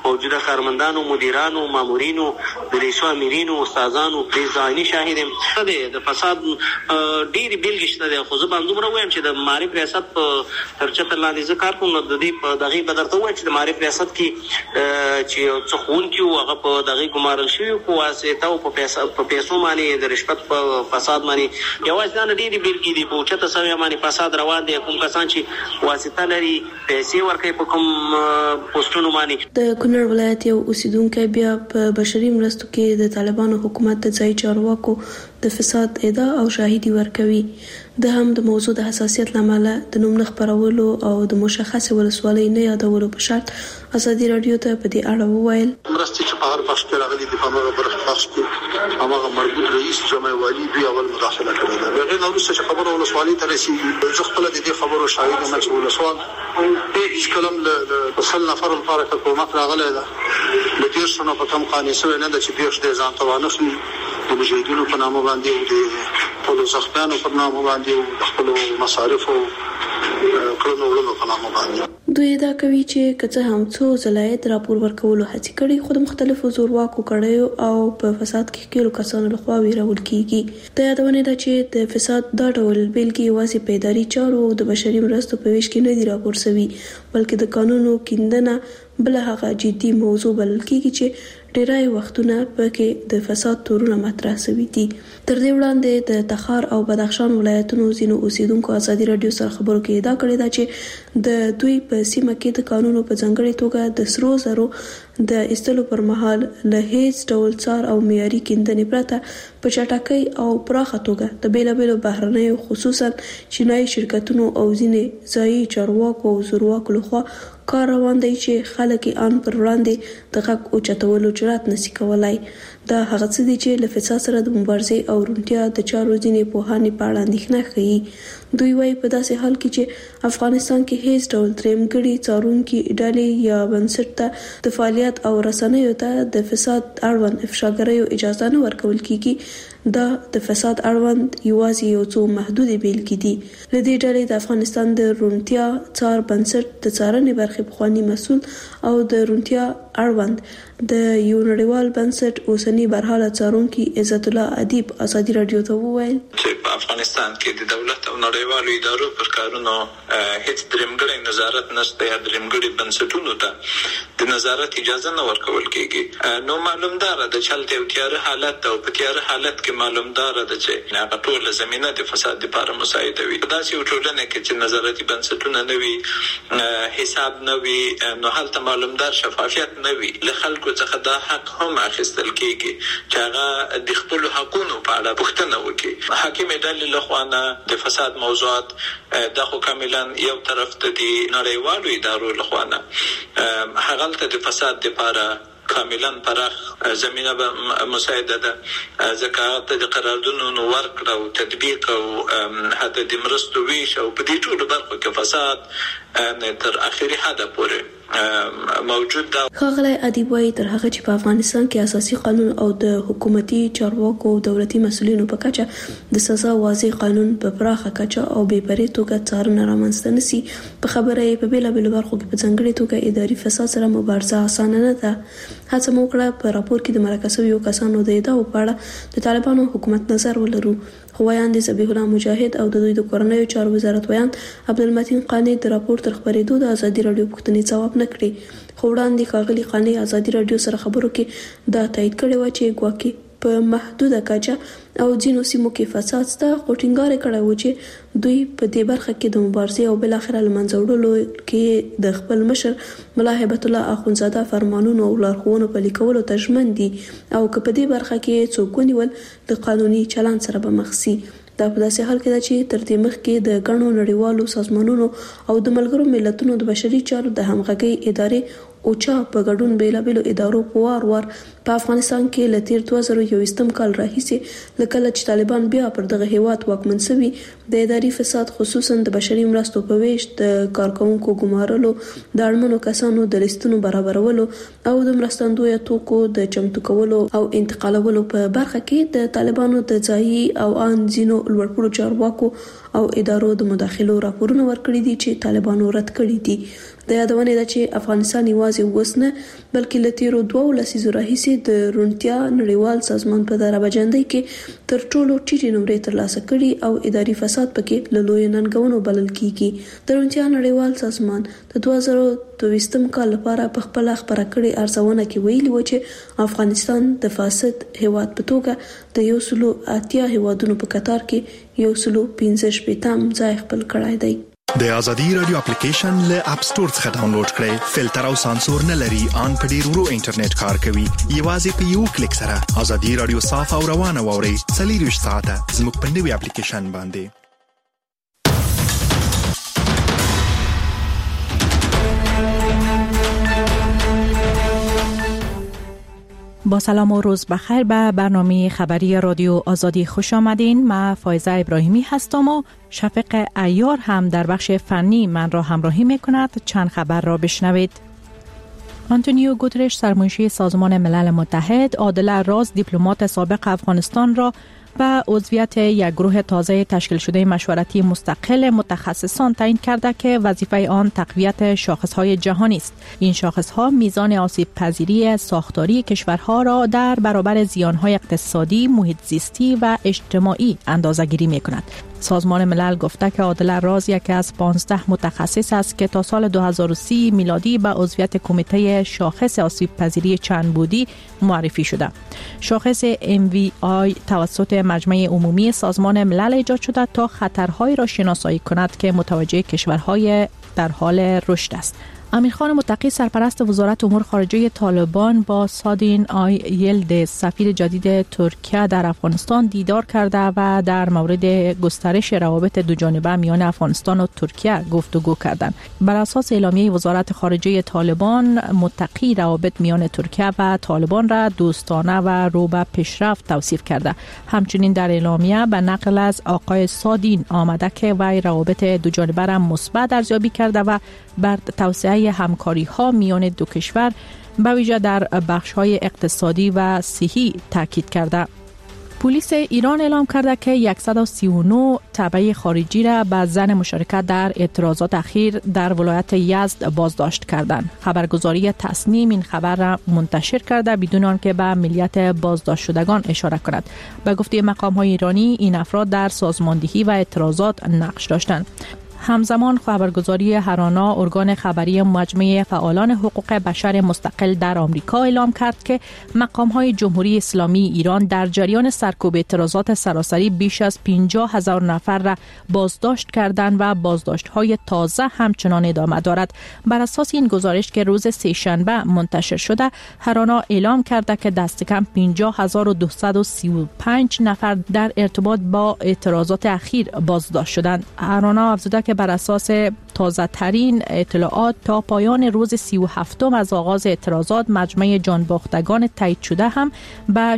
موجوده کارمندانو، مدیرانو، مامورینو، د ریسو امیرینو، استادانو د ځاني شاهدم د فساد ډېری بیلګې شته دي. خو زه باندې دومره وایم چې د معارف ریاست په ترچته لاندې ذکر کوم د دې په دغه بدرته وایي چې د معارف ریاست کې چې څو خونکي او هغه په دغه ګمارل شوی په واسطه او په پیسو باندې د رشوت په فساد باندې یوازې نه ډېری بیلګې دي. په چته سوي باندې فساد روان دي. کوم کسان چې واسطه لري پیسې ورکوي په کوم پوسټونو باندې. د کونړ ولایت یو اوسیدونکو بیا په بشري مرستو کې د طالبانو حکومت د ځای چارواکو د فساد ادعا او شاهدي ورکوي. د هم د موضوع د حساسیت لامل د نوم نه خبرولو او د مشخص ولسوالۍ نه یادولو په شرط ازادي رادیو ته په دې اړه وویل. مرستې چې په هر بخش کې راغلي د هغه برخه بخش کې هغه مربوط رئیس جمع والی دوی اول مداخله کړې ده. هغه نو چې خبره ولسوالۍ ته رسیدي زه خپل د دې خبرو شاهد یم چې ولسوال هیڅ کلم له وصل نفر لپاره حکومت راغلی ده. د دې شنو په کوم قانون سره نه ده چې بیرش د ځان توانخلي د مجاهدینو په نامه باندې او د ټولو زخمیانو په نامه باندې او د خپل مصارف او کړنو په نامه باندې. دوی دا کوي چې کڅه هم څو زلایت راپور ورکولو هڅه کړي خو د مختلفو زورواکو کړیو او په فساد کې کېلو کسانو لخوا ویرول کیږي. د یادونه ده چې د فساد دا ډول بیلګې یوازې په اداري چارو او د بشري مرستو په ویش کې نه دي راپور شوي بلکې د قانونو کیندنه بل هغه جدي موضوع بلل کیږي چې ډیری وختونه پکې د فساد تورونه مطرح شوي دي. تر دې وړاندې د تخار او بدخشان ولایتونو ځینو اوسیدونکو ازادي رادیو سره خبرو کې ادعا کړې ده چې د دوی په سیمه کې د قانونو په ځانګړي توګه د سرو زرو د استلو پر مهال له هیڅ ډول څار او معیاري کیندنې پرته په چټکۍ او پراخه توګه د بیلابیلو بهرنیو خصوصا چینایي شرکتونو او ځینې ځایي چارواکو او زورواکو لخوا کار روان دی چې خلک ان پر وړاندې د غږ اوچتولو جرأت نشي کولای. دا هغه څه دي چې له فساد سره د مبارزې او روڼتیا د چارو ځینې پوهانې په اړه اندېښنه ښيي. دوی وايي په داسې حال کې چې افغانستان کې هیڅ ډول درېمګړي څارونکي ډلې یا بنسټ ته د فعالیت او رسنیو ته د فساد اړوند افشاګریو اجازه نه ورکول کیږي. دا د فساد اړوند یوازې یو څو محدودې بیلګې دي. له دې ډلې د افغانستان د روڼتیا څار بنسټ د څارنې برخې پخوانی مسؤل او د روڼتیا اړوند د یو نړیوال بنسټ اوسنی برحاله څارونکي عزت الله ادیب ازادي رادیو ته وویل چې په افغانستان کې د دولت او نړیوالو ادارو پر کارونو هیڅ درېمګړی نظارت نشته یا درېمګړي بنسټونو ته د نظارت اجازه نه ورکول کیږي. نو معلومدار د چلته او تیار حالت او په تیار حالت کې معلومدار ده چې هغه ټول زمينه د فساد لپاره مساعده وي. دا چې ټولنه کې چې نظارتي بنسټونه نه وي حساب نه وي نو هلته معلومدار شفافیت نه وي. له خلکو څخه دا حق هم اخیستل کیږي چې هغه د خپل حقوقو په اړه پوښتنه وکړي. حاکم ډلې له خوانه د فساد موضوعات د خو کاملا یو طرف ته دي نړیوالو ادارو له خوانه هغه ته د فساد لپاره کاملا پراخ زمينه مساعده ده. ځکه د قراردادونو ورکړه او تطبیق او حتی د مرستو ویش او په دې ټولو برخو کې فساد تر اخري حد پورې موجود ده. ښاغلی ادیب وايي تر هغه چې په افغانستان کې اساسي قانون او د حکومتي چارواکو او دولتي مسؤلینو په کچه د سزا واضح قانون په پراخه کچه او بې پرې توګه څارنه رامنځته نشي په خبره یې په بیلابیلو برخو کې په ځانګړي توګه اداري فساد سره مبارزه اسانه نه ده. هڅه مو کړه په راپور کې د مرکه شویو کسانو د ادعاو په اړه د طالبانو حکومت نظر ولرو. خو ویاند ذبیح الله مجاهد او د دوی د کورنیو چارو وزارت ویاند عبدالمتین قانی د راپور تر خبرېدو د ازادي رادیو پوښتنې ځواب نه کړي. خو وړاندې ښاغلي قانی ازادي رادیو سره خبرو کې دا تایید کړی و چې ګواکې په محدوده کچه او ځینو سیمو کې فساد سته. خو ټینګار کړی و چې دوی په دې برخه کې د مبارزې او بل اخر له منځه وړلو کې د خپل مشر ملا هیبت الله اخونزاده فرمانونو او لارښوونو پلي کولو ته ژمن دي او که په دې برخه کې څوک ونیول د قانوني چلند سره به مخ شي. دا په داسې حال کې ده چې تر دې مخکې د ګڼو نړیوالو سازمانونو او د ملګرو ملتونو د بشري چارو د همغږۍ ادارې اوچا په ګډون بیلابیلو ادارو په وار په افغانستان کې له تیر 2021 کال راهیسې لکه چې طالبان بیا پر دغه هیواد واکمن شوي د اداري فساد خصوصا د بشري مرستو په ویش د کارکونکو ګمارلو د اړمنو کسانو د لیستونو برابرولو او د مرستندوی توکو د چمتو کولو او انتقالولو په برخه کې د طالبانو د ځایي او ان ځینو لوړپوړو چارواکو او ادارو د مداخلو راپورونه ورکړي دي چې طالبانو رد کړي دي. د یادونه ده چې افغانستان یوازې وسنه بلکې لتیرو 2 لسیزو راهیسې د رونتیا نړیوال سازمان په دربجندۍ کې تر ټولو ټیټې نمرې ترلاسه کړي او اداري فساد پکې له لوی ننګونو بلل کیږي. د رونتیا نړیوال سازمان د 2023م کال لپاره په خپل خبره کړې ارزونه کې ویلي و چې افغانستان د فاسد هیواد په توګه د 180 هیوادونو په قطار کې 115 ځای خپل کړای دی. د ازادي رادیو اپلیکیشن له اپ ستور څخه ډاونلوډ کړئ. فلټر او سانسور نه لري، ان په ډیر ورو انټرنیټ کار کوي. یوازې په یو کلیک سره ازادي رادیو صاف او روانه ووري. 24 ساعته زموږ په نوي اپلیکیشن باندې. با سلام و روز بخیر به برنامه خبری رادیو آزادی خوش آمدین. من فایزه ابراهیمی هستم و شفیق عیار هم در بخش فنی من را همراهی میکند. چند خبر را بشنوید. آنتونیو گوترش سرمنشی سازمان ملل متحد عادل راز دیپلمات سابق افغانستان را و عضویت یک گروه تازه تشکیل شده مشورتی مستقل متخصصان تعیین کرده که وظیفه آن تقویت شاخصهای جهانی است. این شاخصها میزان آسیب پذیری ساختاری کشورها را در برابر زیانهای اقتصادی، محیط زیستی و اجتماعی اندازه‌گیری می‌کند. سازمان ملل گفته که عادل راز یکی از 15 متخصص است که تا سال 2030 میلادی به عضویت کمیته شاخص آسیب پذیری چند بودی معرفی شده. شاخص MVI توسط مجمع عمومی سازمان ملل ایجاد شده تا خطرهایی را شناسایی کند که متوجه کشورهای در حال رشد است. امیرخان متقی سرپرست وزارت امور خارجه طالبان با سادین آی یلد سفیر جدید ترکیه در افغانستان دیدار کرده و در مورد گسترش روابط دوجانبه میان افغانستان و ترکیه گفتگو کردند. بر اساس اعلامیه وزارت خارجه طالبان، متقی روابط میان ترکیه و طالبان را دوستانه و رو به پیشرفت توصیف کرده. همچنین در اعلامیه به نقل از آقای سادین آمده که وی روابط دوجانبه را مثبت ارزیابی کرده و بر توسعه همکاری‌ها میان دو کشور به ویژه در بخش‌های اقتصادی و صحی تاکید کرده. پلیس ایران اعلام کرده که 139 تبع خارجی را به ظن مشارکت در اعتراضات اخیر در ولایت یزد بازداشت کردند. خبرگزاری تصنیم این خبر را منتشر کرده بدون آنکه به ملیت بازداشت شدگان اشاره کند. به گفته مقام‌های ایرانی این افراد در سازماندهی و اعتراضات نقش داشتند. همزمان خبرگزاری هرانا ارگان خبری مجمع فعالان حقوق بشر مستقل در آمریکا اعلام کرد که مقام‌های جمهوری اسلامی ایران در جریان سرکوب اعتراضات سراسری بیش از 50,000 نفر را بازداشت کردند و بازداشت‌های تازه همچنان ادامه دارد. بر اساس این گزارش که روز سه‌شنبه منتشر شده، هرانا اعلام کرده که دست کم 50,235 نفر در ارتباط با اعتراضات اخیر بازداشت شدند. هرانا افزوده که بر اساس تازه ترین اطلاعات تا پایان روز 37 از آغاز اعتراضات مجمع جانباختگان تایید شده هم به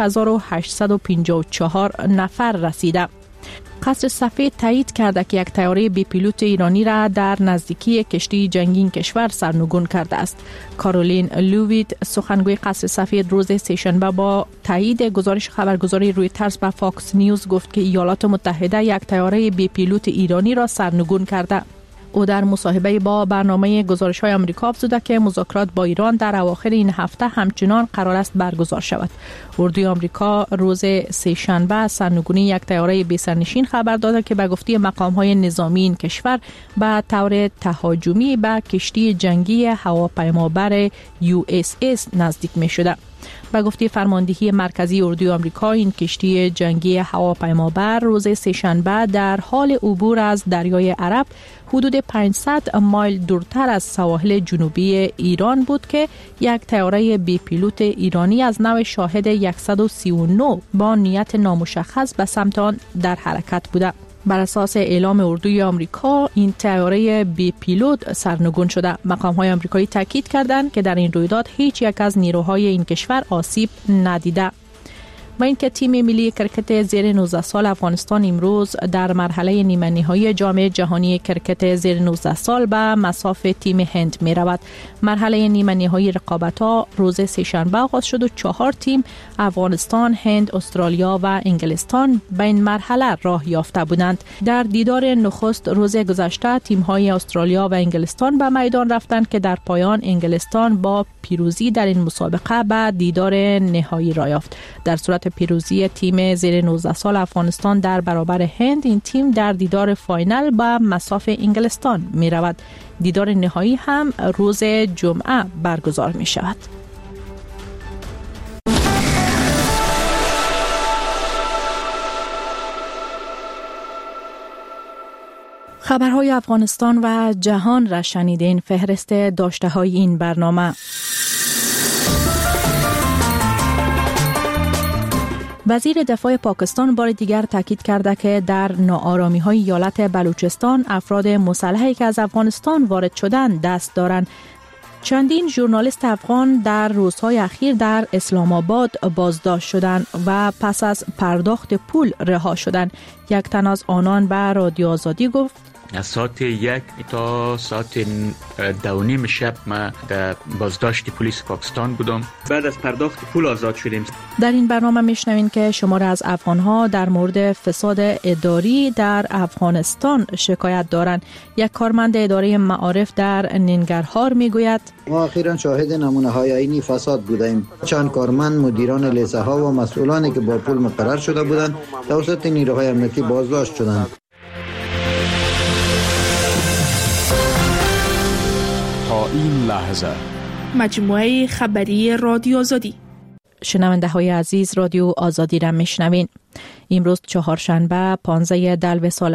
6,854 نفر رسیده. قصر سفید تایید کرده که یک طیاره بی پیلوت ایرانی را در نزدیکی کشتی جنگی این کشور سرنگون کرده است. کارولین لووید سخنگوی قصر سفید روز سه‌شنبه با تایید گزارش خبرگزاری رویترز به فاکس نیوز گفت که ایالات متحده یک طیاره بی پیلوت ایرانی را سرنگون کرده. او در مصاحبه با برنامه گزارش‌های آمریکا افزوده که مذاکرات با ایران در اواخر این هفته همچنان قرار است برگزار شود. اردوی آمریکا روز سه‌شنبه از سرنگونی یک طیاره بی‌سرنشین خبر داد که به گفته مقام‌های نظامی این کشور به طور تهاجمی به کشتی جنگی هواپیمابر USS نزدیک می‌شده. به گفته فرماندهی مرکزی اردوی آمریکا، این کشتی جنگی هواپیمابر روز سه‌شنبه در حال عبور از دریای عرب حدود 500 مایل دورتر از سواحل جنوبی ایران بود که یک طیاره بی پیلوت ایرانی از نوع شاهد 139 با نیت نامشخص به سمت آن در حرکت بوده. بر اساس اعلام اردوی آمریکا، این طیاره بی پیلوت سرنگون شده. مقام‌های آمریکایی تاکید کردند که در این رویداد هیچ یک از نیروهای این کشور آسیب ندیده. و اینکه تیم ملی کرکت زیر 19 سال افغانستان امروز در مرحله نیمه نهایی جام جهانی کرکت زیر 19 سال به مصاف تیم هند می رود. مرحله نیمه نهایی رقابت‌ها روز سه‌شنبه آغاز شد و 4 تیم افغانستان، هند، استرالیا و انگلستان به این مرحله راه یافته بودند. در دیدار نخست روز گذشته تیم‌های استرالیا و انگلستان به میدان رفتند که در پایان انگلستان با پیروزی در این مسابقه به دیدار نهایی راه یافت. در صورت پیروزی تیم زیر 19 سال افغانستان در برابر هند، این تیم در دیدار فاینال به مصاف انگلستان می رود. دیدار نهایی هم روز جمعه برگزار می شود. خبرهای افغانستان و جهان را شنیدین. فهرست داشته های این برنامه: وزیر دفاع پاکستان بار دیگر تاکید کرده که در ناآرامی‌های ایالت بلوچستان افراد مسلحی که از افغانستان وارد شدند دست دارند. چندین ژورنالیست افغان در روزهای اخیر در اسلام آباد بازداشت شدند و پس از پرداخت پول رها شدند. یک تن از آنان به رادیو آزادی گفت: از ساعت 1 تا ساعت 2:30 شب ما در بازداشت پلیس پاکستان بودم. بعد از پرداخت پول آزاد شدیم. در این برنامه میشنوین که شماره از افغان‌ها در مورد فساد اداری در افغانستان شکایت دارند. یک کارمند اداره معارف در ننگرهار میگوید: ما اخیراً شاهد نمونه‌های عینی فساد بودیم. چند کارمند، مدیران لیسه‌ها و مسئولانی که با پول مقرر شده بودند توسط نیروهای امنیتی بازداشت شدند. تا این لحظه مجموعه خبری رادیو آزادی. شنونده های عزیز، رادیو آزادی را میشنوین. امروز چهارشنبه 15 دلو سال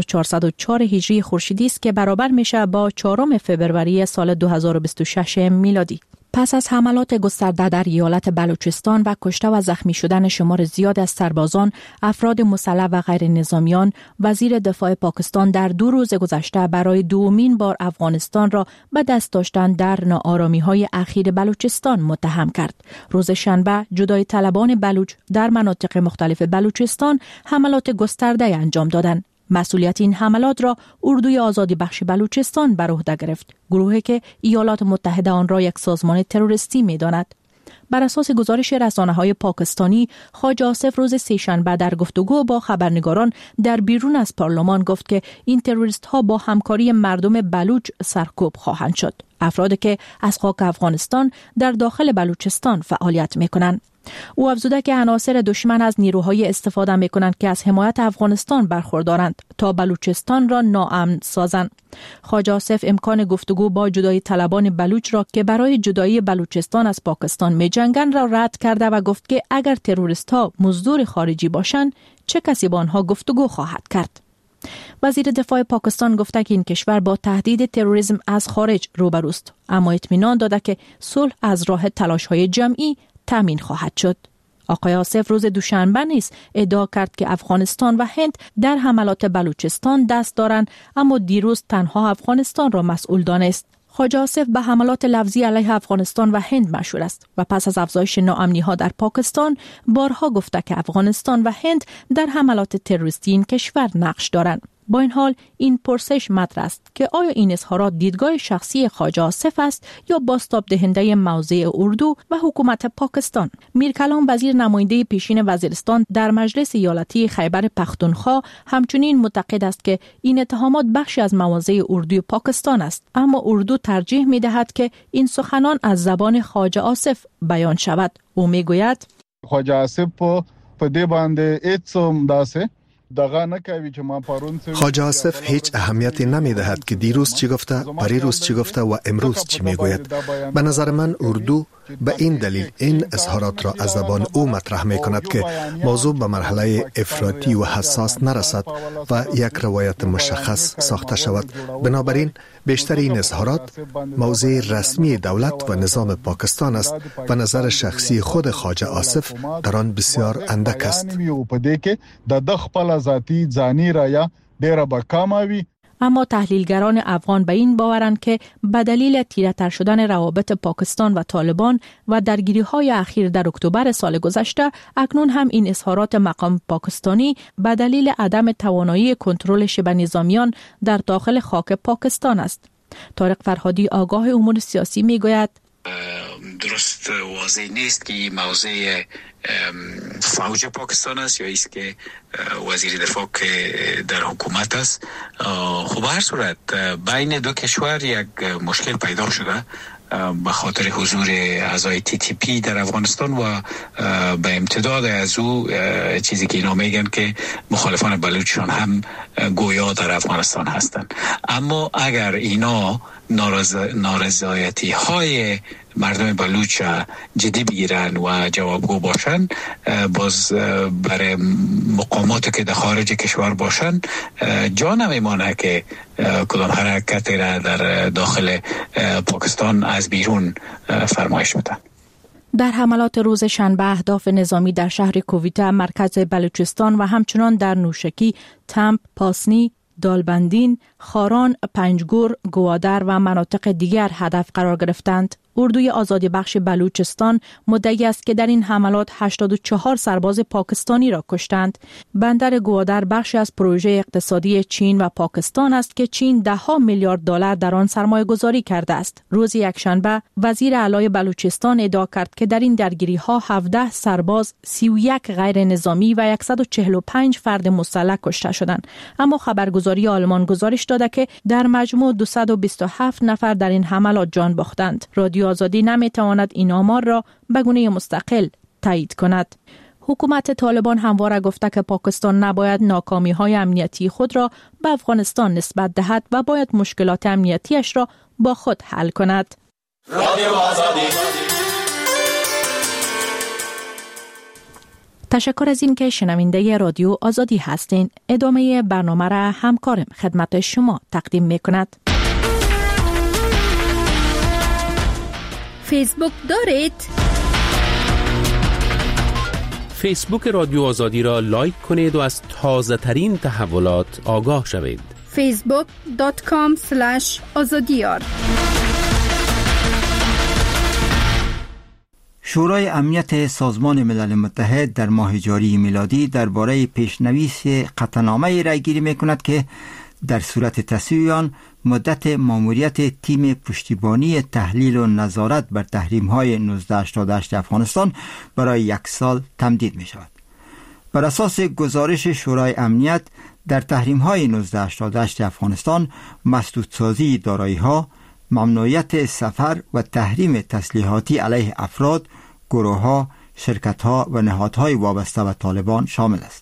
1404 هجری خورشیدی است که برابر میشه با 4 فوریه سال 2026 میلادی. پس از حملات گسترده در ایالت بلوچستان و کشته و زخمی شدن شمار زیاد از سربازان، افراد مسلح و غیر نظامیان، وزیر دفاع پاکستان در 2 روز گذشته برای دومین بار افغانستان را به دست داشتن در ناآرامی‌های اخیر بلوچستان متهم کرد. روز شنبه جدای طلبان بلوچ در مناطق مختلف بلوچستان حملات گسترده انجام دادند. مسئولیت این حملات را اردوی آزادی بخش بلوچستان بر عهده گرفت، گروهی که ایالات متحده آن را یک سازمان تروریستی می‌داند. بر اساس گزارش رسانه‌های پاکستانی، خواجه آصف روز سه‌شنبه در گفتگو با خبرنگاران در بیرون از پارلمان گفت که این تروریست‌ها با همکاری مردم بلوچ سرکوب خواهند شد. افرادی که از خاک افغانستان در داخل بلوچستان فعالیت می‌کنند. او افزوده که عناصر دشمن از نیروهای استفاده می‌کنند که از حمایت افغانستان برخوردارند تا بلوچستان را ناامن سازند. خواجه آصف امکان گفتگو با جدایی طلبان بلوچ را که برای جدایی بلوچستان از پاکستان می‌جنگند را رد کرده و گفت که اگر تروریست‌ها مزدور خارجی باشند، چه کسی با آنها گفتگو خواهد کرد؟ وزیر دفاع پاکستان گفته که این کشور با تهدید تروریسم از خارج روبروست، اما اطمینان داده که صلح از راه تلاش‌های جمعی تامین خواهد شد. آقای آصف روز دوشنبه نیز ادعا کرد که افغانستان و هند در حملات بلوچستان دست دارند، اما دیروز تنها افغانستان را مسئول دانست. خواجه آصف به حملات لفظی علیه افغانستان و هند مشهور است و پس از افزایش ناامنی‌ها در پاکستان بارها گفته که افغانستان و هند در حملات تروریستی این کشور نقش دارند. با این حال این پرسش مطرح است که آیا این اظهارات دیدگاه شخصی خواجه آصف است یا بازتاب دهنده موضع اردو و حکومت پاکستان؟ میرکلام وزیر نماینده پیشین وزیرستان در مجلس ایالتی خیبر پختونخوا همچنین معتقد است که این اتهامات بخشی از موضع اردوی پاکستان است، اما اردو ترجیح می‌دهد که این سخنان از زبان خواجه آصف بیان شود. او میگوید خواجه آصف په دې باندې هیڅ داسې خواجه آصف هیچ اهمیتی نمی‌دهد که دیروز چی گفته، پریروز چی گفته و امروز چی میگوید. به نظر من اردو به این دلیل این اظهارات را از زبان او مطرح می‌کند که موضوع به مرحله افراطی و حساس نرسد و یک روایت مشخص ساخته شود. بنابراین بیشتر این اظهارات موضع رسمی دولت و نظام پاکستان است و نظر شخصی خود خواجه آصف در آن بسیار اندک است. اما تحلیلگران افغان به این باورند که به دلیل تیره‌تر شدن روابط پاکستان و طالبان و درگیری‌های اخیر در اکتبر سال گذشته، اکنون هم این اظهارات مقام پاکستانی به دلیل عدم توانایی کنترل شبه نظامیان در داخل خاک پاکستان است. طارق فرهادی آگاه امور سیاسی میگوید درست واضح نیست که این موضع فوج پاکستان است یا است که وزیر دفاع که در حکومت است. خب هر صورت بین دو کشور یک مشکل پیدا شده به خاطر حضور اعضای TTP در افغانستان و به امتداد از او چیزی که اینا میگن که مخالفان بلوچستان هم گویا در افغانستان هستند. اما اگر اینا نارضایتی های مردم بلوچ جدی بگیرن و جوابگو باشن، باز برای مقامات که در خارج کشور باشن جا نمیمانه که کدام حرکتی را در داخل پاکستان از بیرون فرمایش بدن. در حملات روز شنبه اهداف نظامی در شهر کویته مرکز بلوچستان و همچنان در نوشکی، تمپ، پاسنی، دالبندین، خاران، پنجگور، گوادر و مناطق دیگر هدف قرار گرفتند. اردوی آزادی بخش بلوچستان مدعی است که در این حملات 84 سرباز پاکستانی را کشتند. بندر گوادر بخشی از پروژه اقتصادی چین و پاکستان است که چین $10 میلیارد در آن سرمایه گذاری کرده است. روز یکشنبه وزیر اعلی بلوچستان ادعا کرد که در این درگیری ها 17 سرباز، 31 غیر نظامی و 145 فرد مسلح کشته شدند. اما خبرگزاری آلمان گزارش داده که در مجموع 227 نفر در این حملات جان باختند. رادیو آزادی نمیتواند این آمار را به گونه مستقل تایید کند. حکومت طالبان همواره گفته که پاکستان نباید ناکامی‌های امنیتی خود را به افغانستان نسبت دهد و باید مشکلات امنیتیش را با خود حل کند. رادیو آزادی. تشکر از این که شنونده رادیو آزادی هستین. ادامه برنامه را همکارم خدمت شما تقدیم می‌کند. فیسبوک دارید؟ فیسبوک رادیو آزادی را لایک کنید و از تازه ترین تحولات آگاه شوید. facebook.com/azadiyar. شورای امنیت سازمان ملل متحد در ماه جاری میلادی درباره پیشنویس قطعنامه رایگیری میکند که در صورت تصویب آن مدت ماموریت تیم پشتیبانی تحلیل و نظارت بر تحریم‌های 1988 افغانستان برای 1 سال تمدید می شود. بر اساس گزارش شورای امنیت در تحریم‌های 1988 افغانستان مسدودسازی دارایی‌ها، ممنوعیت سفر و تحریم تسلیحاتی علیه افراد، گروه‌ها، شرکت‌ها و نهادهای وابسته به طالبان شامل است.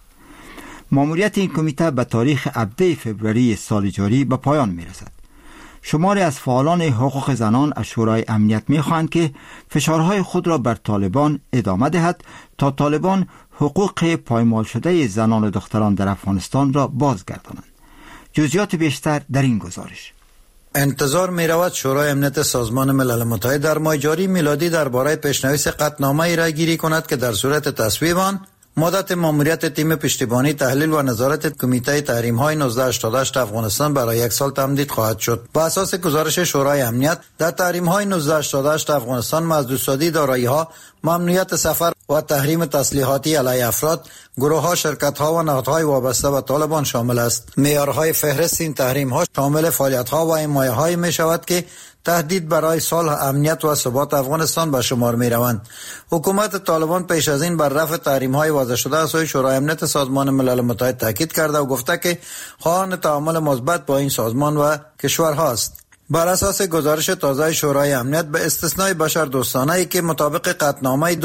ماموریت این کمیته به تاریخ 17 فوریه سال جاری به پایان می‌رسد. شماری از فعالان حقوق زنان از شورای امنیت می‌خواهند که فشارهای خود را بر طالبان ادامه دهد تا طالبان حقوق پایمال شده زنان و دختران در افغانستان را بازگردانند. جزئیات بیشتر در این گزارش. انتظار می رود شورای امنیت سازمان ملل متحد در ماه جاری میلادی درباره پیشنویس قطعنامه‌ای را گیری کند که در صورت تصویب آن مدت ماموریت تیم پشتیبانی تحلیل و نظارت کمیته تحریم‌های 1988 افغانستان برای 1 سال تمدید خواهد شد. با اساس گزارش شورای امنیت در تحریم‌های 1988 افغانستان مسدودسازی دارایی‌ها، ممنوعیت سفر و تحریم تسلیحاتی علیه افراد، گروه‌ها، شرکت‌ها و نهادهای وابسته به طالبان شامل است. معیارهای فهرست این تحریم‌ها شامل فعالیت‌ها و حمایت‌هایی می‌شود که تهدید برای صلح، امنیت و ثبات افغانستان به شمار می روند. حکومت طالبان پیش از این بر رفع تحریم‌های وضع شده از سوی شورای امنیت سازمان ملل متحد تاکید کرده و گفته که خواهان تعامل مثبت با این سازمان و کشورها است. بر اساس گزارش تازه شورای امنیت به استثنای بشر دوستانه‌ای که مطابق قطعنامه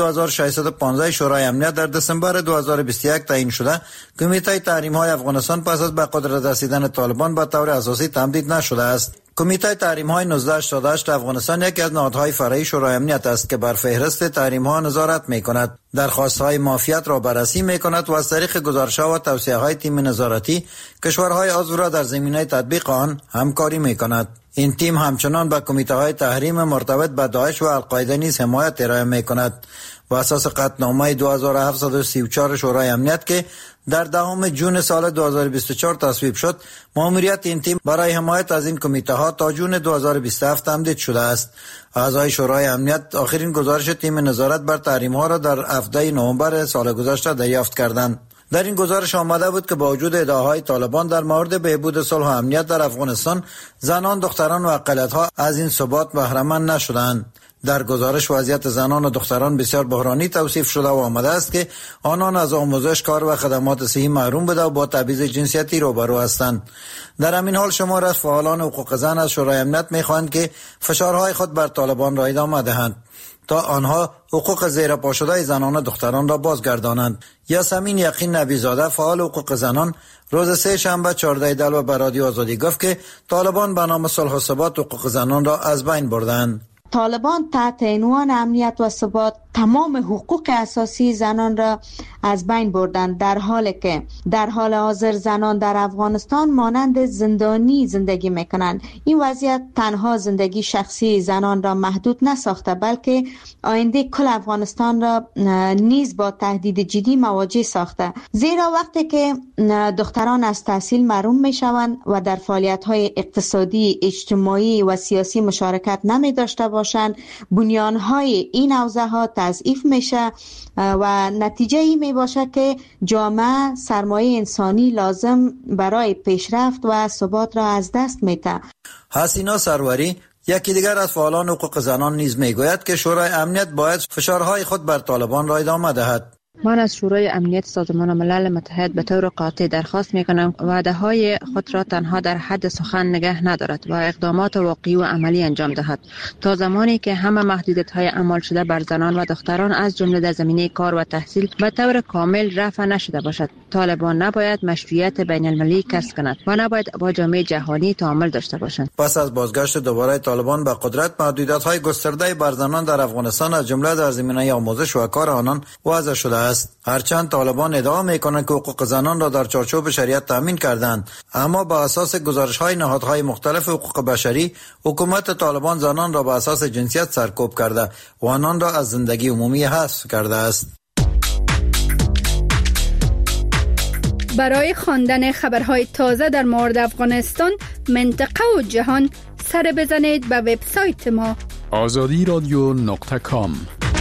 2615 شورای امنیت در دسامبر 2021 تعیین شده، کمیته تحریم‌های افغانستان پس از به قدرت رسیدن طالبان به طور اساسی تمدید نشده است. کمیته تحریم‌های 1988 افغانستان یکی از نهادهای فرعی شورای امنیت است که بر فهرست تحریم‌ها نظارت می‌کند، درخواست‌های معافیت را بررسی می‌کند و از طریق گزارش‌ها و توصیه‌های تیم نظارتی کشورهای عضو را در زمینه تطبیق آن همکاری می‌کند. این تیم همچنان به کمیته‌های تحریم مرتبط به داعش و القاعده نیز حمایت ارائه می‌کند. با اساس قطعنامه 2734 شورای امنیت که در 10 جون سال 2024 تصویب شد، ماموریت این تیم برای حمایت از این کمیته ها تا جون 2027 تمدید شده است. اعضای شورای امنیت آخرین گزارش تیم نظارت بر تحریم ها را در 7 نوامبر سال گذشته دریافت کردند. در این گزارش آمده بود که با وجود ادعاهای طالبان در مورد بهبود صلح و امنیت در افغانستان، زنان، دختران و اقلیت‌ها از این ثبات بهره مند نشدند. در گزارش وضعیت زنان و دختران بسیار بحرانی توصیف شده و آمده است که آنان از آموزش، کار و خدمات صحی محروم بوده و با تبعیض جنسیتی روبرو هستند. در همین حال شمار از فعالان حقوق زن از شورای امنیت می‌خواهند که فشارهای خود بر طالبان را ادامه دهند تا آنها حقوق زیرپا شده زنان و دختران را بازگردانند. یاسمین یقین نبیزاده، فعال حقوق زنان، روز 3 شنبه 14 دلو به رادیو آزادی گفت که طالبان به نام صلح و ثبات حقوق زنان را از بین بردند. طالبان تحت عنوان امنیت و ثبات تمام حقوق اساسی زنان را از بین بردند، در حالی که در حال حاضر زنان در افغانستان مانند زندانی زندگی میکنند. این وضعیت تنها زندگی شخصی زنان را محدود نساخته، بلکه آینده کل افغانستان را نیز با تهدید جدی مواجه ساخته، زیرا وقتی که دختران از تحصیل محروم میشوند و در فعالیت‌های اقتصادی، اجتماعی و سیاسی مشارکت نمی داشته باشند، بنیان‌های این حوزه‌ها تضعیف میشه و نتیجه ای می باشه که جامعه سرمایه انسانی لازم برای پیشرفت و ثبات را از دست میده. حسینا سروری، یکی دیگر از فعالان حقوق زنان، نیز میگوید که شورای امنیت باید فشارهای خود بر طالبان را ادامه دهد. من از شورای امنیت سازمان ملل متحد به طور قاطع درخواست میکنم وعده‌های خود را تنها در حد سخن نگه ندارد و اقدامات واقعی و عملی انجام دهد تا زمانی که همه محدودیت‌های اعمال شده بر زنان و دختران از جمله در زمینه کار و تحصیل به طور کامل رفع نشده باشد. طالبان نباید مشروعیت بین المللی کسب کند و نباید با جامعه جهانی تعامل داشته باشند. پس از بازگشت دوباره طالبان به قدرت، محدودیت‌های گسترده بر زنان در افغانستان از جمله در زمینه آموزش و کار آنان وضع شده است. هرچند طالبان ادعا میکنند که حقوق زنان را در چارچوب شریعت تامین کردند، اما با اساس گزارش‌های نهادهای مختلف حقوق بشری، حکومت طالبان زنان را به اساس جنسیت سرکوب کرده و آنان را از زندگی عمومی حذف کرده است. برای خواندن خبرهای تازه در مورد افغانستان، منطقه و جهان، سر بزنید به وبسایت ما azadiradyo.com.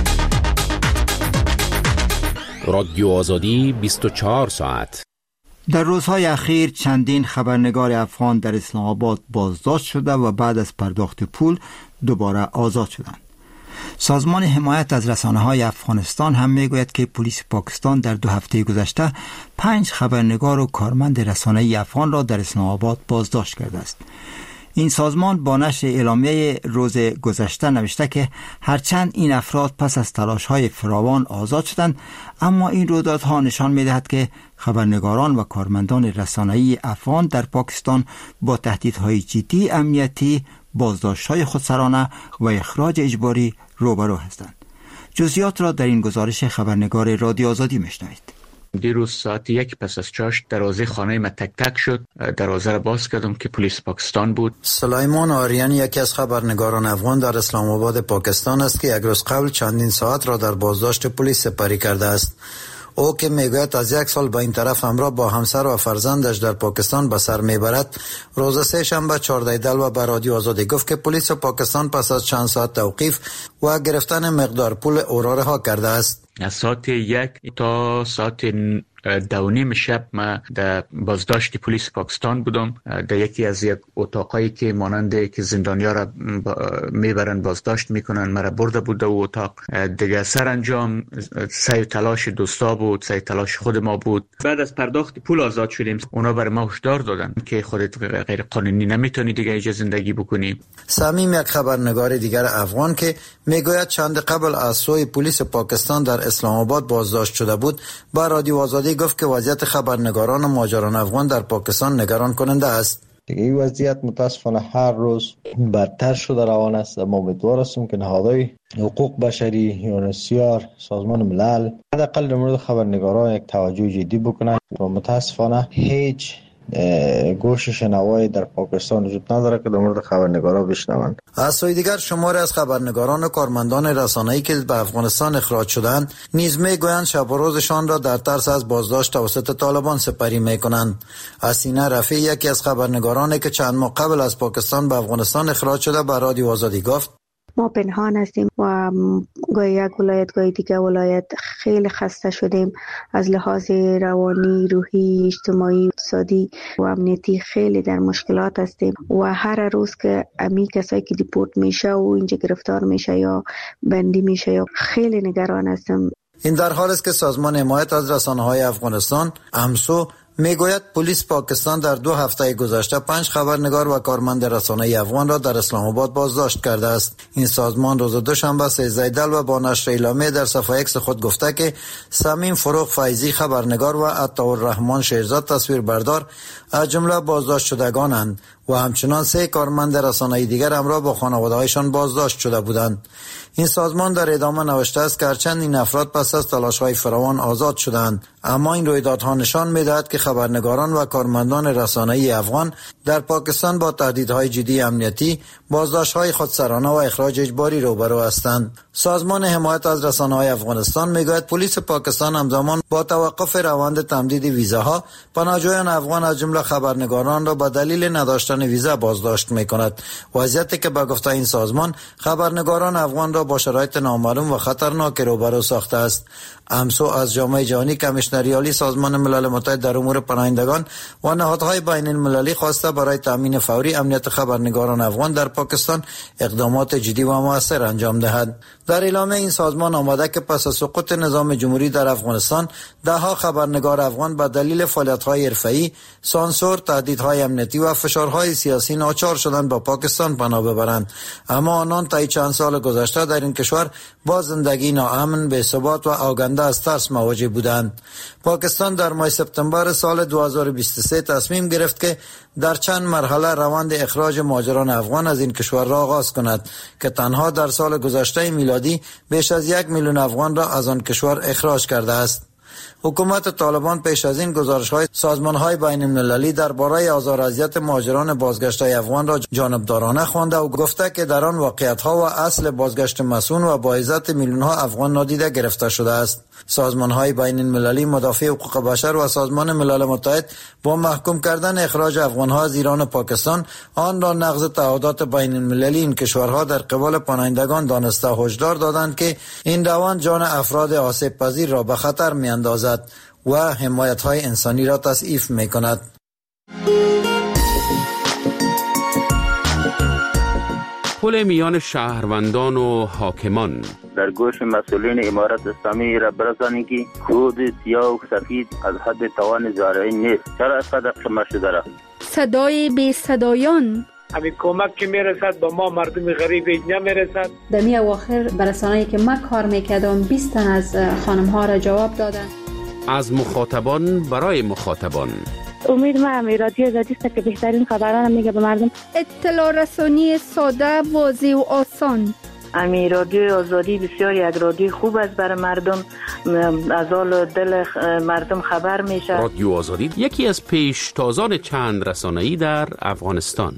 رادیو آزادی 24 ساعت. در روزهای اخیر چندین خبرنگار افغان در اسلام آباد بازداشت شده و بعد از پرداخت پول دوباره آزاد شدند. سازمان حمایت از رسانه‌های افغانستان هم میگوید که پلیس پاکستان در 2 هفته گذشته 5 خبرنگار و کارمند رسانه‌ای افغان را در اسلام آباد بازداشت کرده است. این سازمان با نشر اعلامیه روز گذشته نوشته که هرچند این افراد پس از تلاش‌های فراوان آزاد شدند، اما این رویدادها نشان می‌دهد که خبرنگاران و کارمندان رسانه‌ای افغان در پاکستان با تهدیدهای جدی امنیتی، بازداشت‌های خودسرانه و اخراج اجباری روبرو هستند. جزئیات را در این گزارش خبرنگار رادیو آزادی میشنوید. دیروز ساعت 1 پس از چاشت دروازه خانه من تک تک شد. دروازه را باز کردم که پلیس پاکستان بود. سلیمان آریان یکی از خبرنگاران افغان در اسلام آباد پاکستان است که یک روز قبل چندین ساعت را در بازداشت پلیس سپری کرده است. او که میگوید از 1 سال به این طرف همراه با همسر و فرزندش در پاکستان به سر میبرد، روز 3 شنبه 14 دلو به رادیو آزادی گفت که پلیس پاکستان پس از چند ساعت توقیف و گرفتن مقدار پول او را رها کرده است. از ساعت 1 تا ساعت 2:30 شب من در بازداشت پلیس پاکستان بودم. در یکی از یک اتاقایی که ماننده که زندانیا را میبرن بازداشت میکنن مرا برده بود در اتاق. دیگه سرانجام سعی تلاش دوستا بود، سعی تلاش خود ما بود. بعد از پرداخت پول آزاد شدیم. اونا برای ما هشدار دادن که خودت غیر قانونی نمیتونی دیگه اینجا زندگی بکنی. صمیم یک خبرنگار دیگر افغان که میگوید چند قبل از سوی پلیس پاکستان در اسلام آباد بازداشت شده بود، با رادیو آزادی گفت که وضعیت خبرنگاران و مهاجران افغان در پاکستان نگران کننده است. این وضعیت متاسفانه هر روز بدتر شده روان است. ما امیدوار هستیم که نهادهای حقوق بشری، یونسیار، سازمان ملل حداقل در مورد خبرنگاران یک توجه جدی بکنند و متاسفانه هیچ گوش شنوایی در پاکستان وجود نداره که در مورد خبرنگارا بشنوند. از سوی دیگر شماری از خبرنگاران و کارمندان رسانه‌ای که به افغانستان اخراج شدند نیز میگویند شب و روزشان را در ترس از بازداشت توسط طالبان سپری میکنند. حسینه رفیع یکی از خبرنگارانی که چند ماه قبل از پاکستان به افغانستان اخراج شده به رادیو آزادی گفت ما پنهان هستیم و گاهی یک ولایت گاهی دیگه ولایت خیلی خسته شدیم از لحاظ روانی، روحی، اجتماعی، اقتصادی و امنیتی خیلی در مشکلات هستیم و هر روز که امی کسایی که دیپورت میشه و اینجا گرفتار میشه یا بندی میشه یا خیلی نگران هستم. این در حالی است که سازمان حمایت از رسانه‌های افغانستان امسو میگوید پلیس پاکستان در 2 هفته گذشته 5 خبرنگار و کارمند رسانه افغان را در اسلام آباد بازداشت کرده است. این سازمان روز دوشنبه 13 دلو با نشر اعلامیه در صفحه ایکس خود گفته که صمیم فروغ فیضی خبرنگار و عطاالرحمن شیرزاد تصویربردار از جمله بازداشت شدگانند و همچنان 3 کارمند رسانه‌ای دیگر همراه با خانواده‌هایشان بازداشت شده بودند. این سازمان در ادامه نوشته است که هرچند این افراد پس از تلاش‌های فراوان آزاد شدند، اما این رویدادها نشان می‌دهد که خبرنگاران و کارمندان رسانه‌ای افغان در پاکستان با تهدیدهای جدی امنیتی، بازداشت‌های خودسرانه و اخراج اجباری روبرو هستند. سازمان حمایت از رسانه‌های افغانستان می‌گوید پلیس پاکستان همزمان با توقف روند تمدید ویزاها پناهجویان افغان از جمله خبرنگاران را به دلیل نداشتن ویزا بازداشت می‌کند. وضعیتی که به گفته این سازمان خبرنگاران افغان را با شرایط نامعلوم و خطرناک روبرو ساخته است. امسو از جامعه جهانی کمیشنری عالی سازمان ملل متحد در امور پناهندگان و نهادهای بین المللی خواسته برای تامین فوری امنیت خبرنگاران افغان در پاکستان اقدامات جدی و مؤثر انجام دهد. در اعلامیه این سازمان آمده که پس از سقوط نظام جمهوری در افغانستان دهها خبرنگار افغان به دلیل فعالیت‌های حرفه‌ای، سانسور، تهدیدهای امنیتی و فشارهای سیاسی ناچار شدند با پاکستان پناه ببرند، اما آنان طی چند سال گذشته در این کشور با زندگی ناامن، بی‌ثبات و آگنده از ترس مواجه بودند. پاکستان در ماه سپتامبر سال 2023 تصمیم گرفت که در چند مرحله روند اخراج مهاجران افغان از این کشور را آغاز کند که تنها در سال گذشته میلادی بیش از 1 میلیون افغان را از آن کشور اخراج کرده است. حکومت طالبان پیش از این گزارش‌های سازمان‌های بین‌المللی درباره آزار و اذیت مهاجران بازگشته افغان را جانبدارانه خوانده و گفته که در آن واقعیت‌ها و اصل بازگشت مسئول و با عزت میلیون‌ها افغان نادیده گرفته شده است. سازمان‌های بین‌المللی مدافع حقوق بشر و سازمان ملل متحد با محکوم کردن اخراج افغان‌ها از ایران و پاکستان آن را نقض تعهدات بین‌المللی این کشورها در قبال پناهندگان دانسته هشدار دادند که این روند جان افراد آسیب پذیر را به خطر می‌اندازد و حمایت‌های انسانی را تضعیف می‌کند. پل میان شهروندان و حاکمان در گوش مسئولین امارت اسلامی را برسانید که خود سیاه و سفید از حد توان زارعی نیست. چرا اینقدر خمه شده را؟ صدای بی صدایان همین کمک که میرسد با ما مردم غریب نمیرسد. در می اواخر برسانه‌ای که من کار میکردم 20 تن از خانم ها را جواب دادن. از مخاطبان برای مخاطبان. امید ما رادیو آزادی است که بهترین خبران میگه به مردم. اطلاع رسانی ساده، واضح و آسان. امی رادیو آزادی بسیار یک رادیو خوب است برای مردم، از حال دل مردم خبر میشه. رادیو آزادی یکی از پیشتازان چند رسانه‌ای در افغانستان.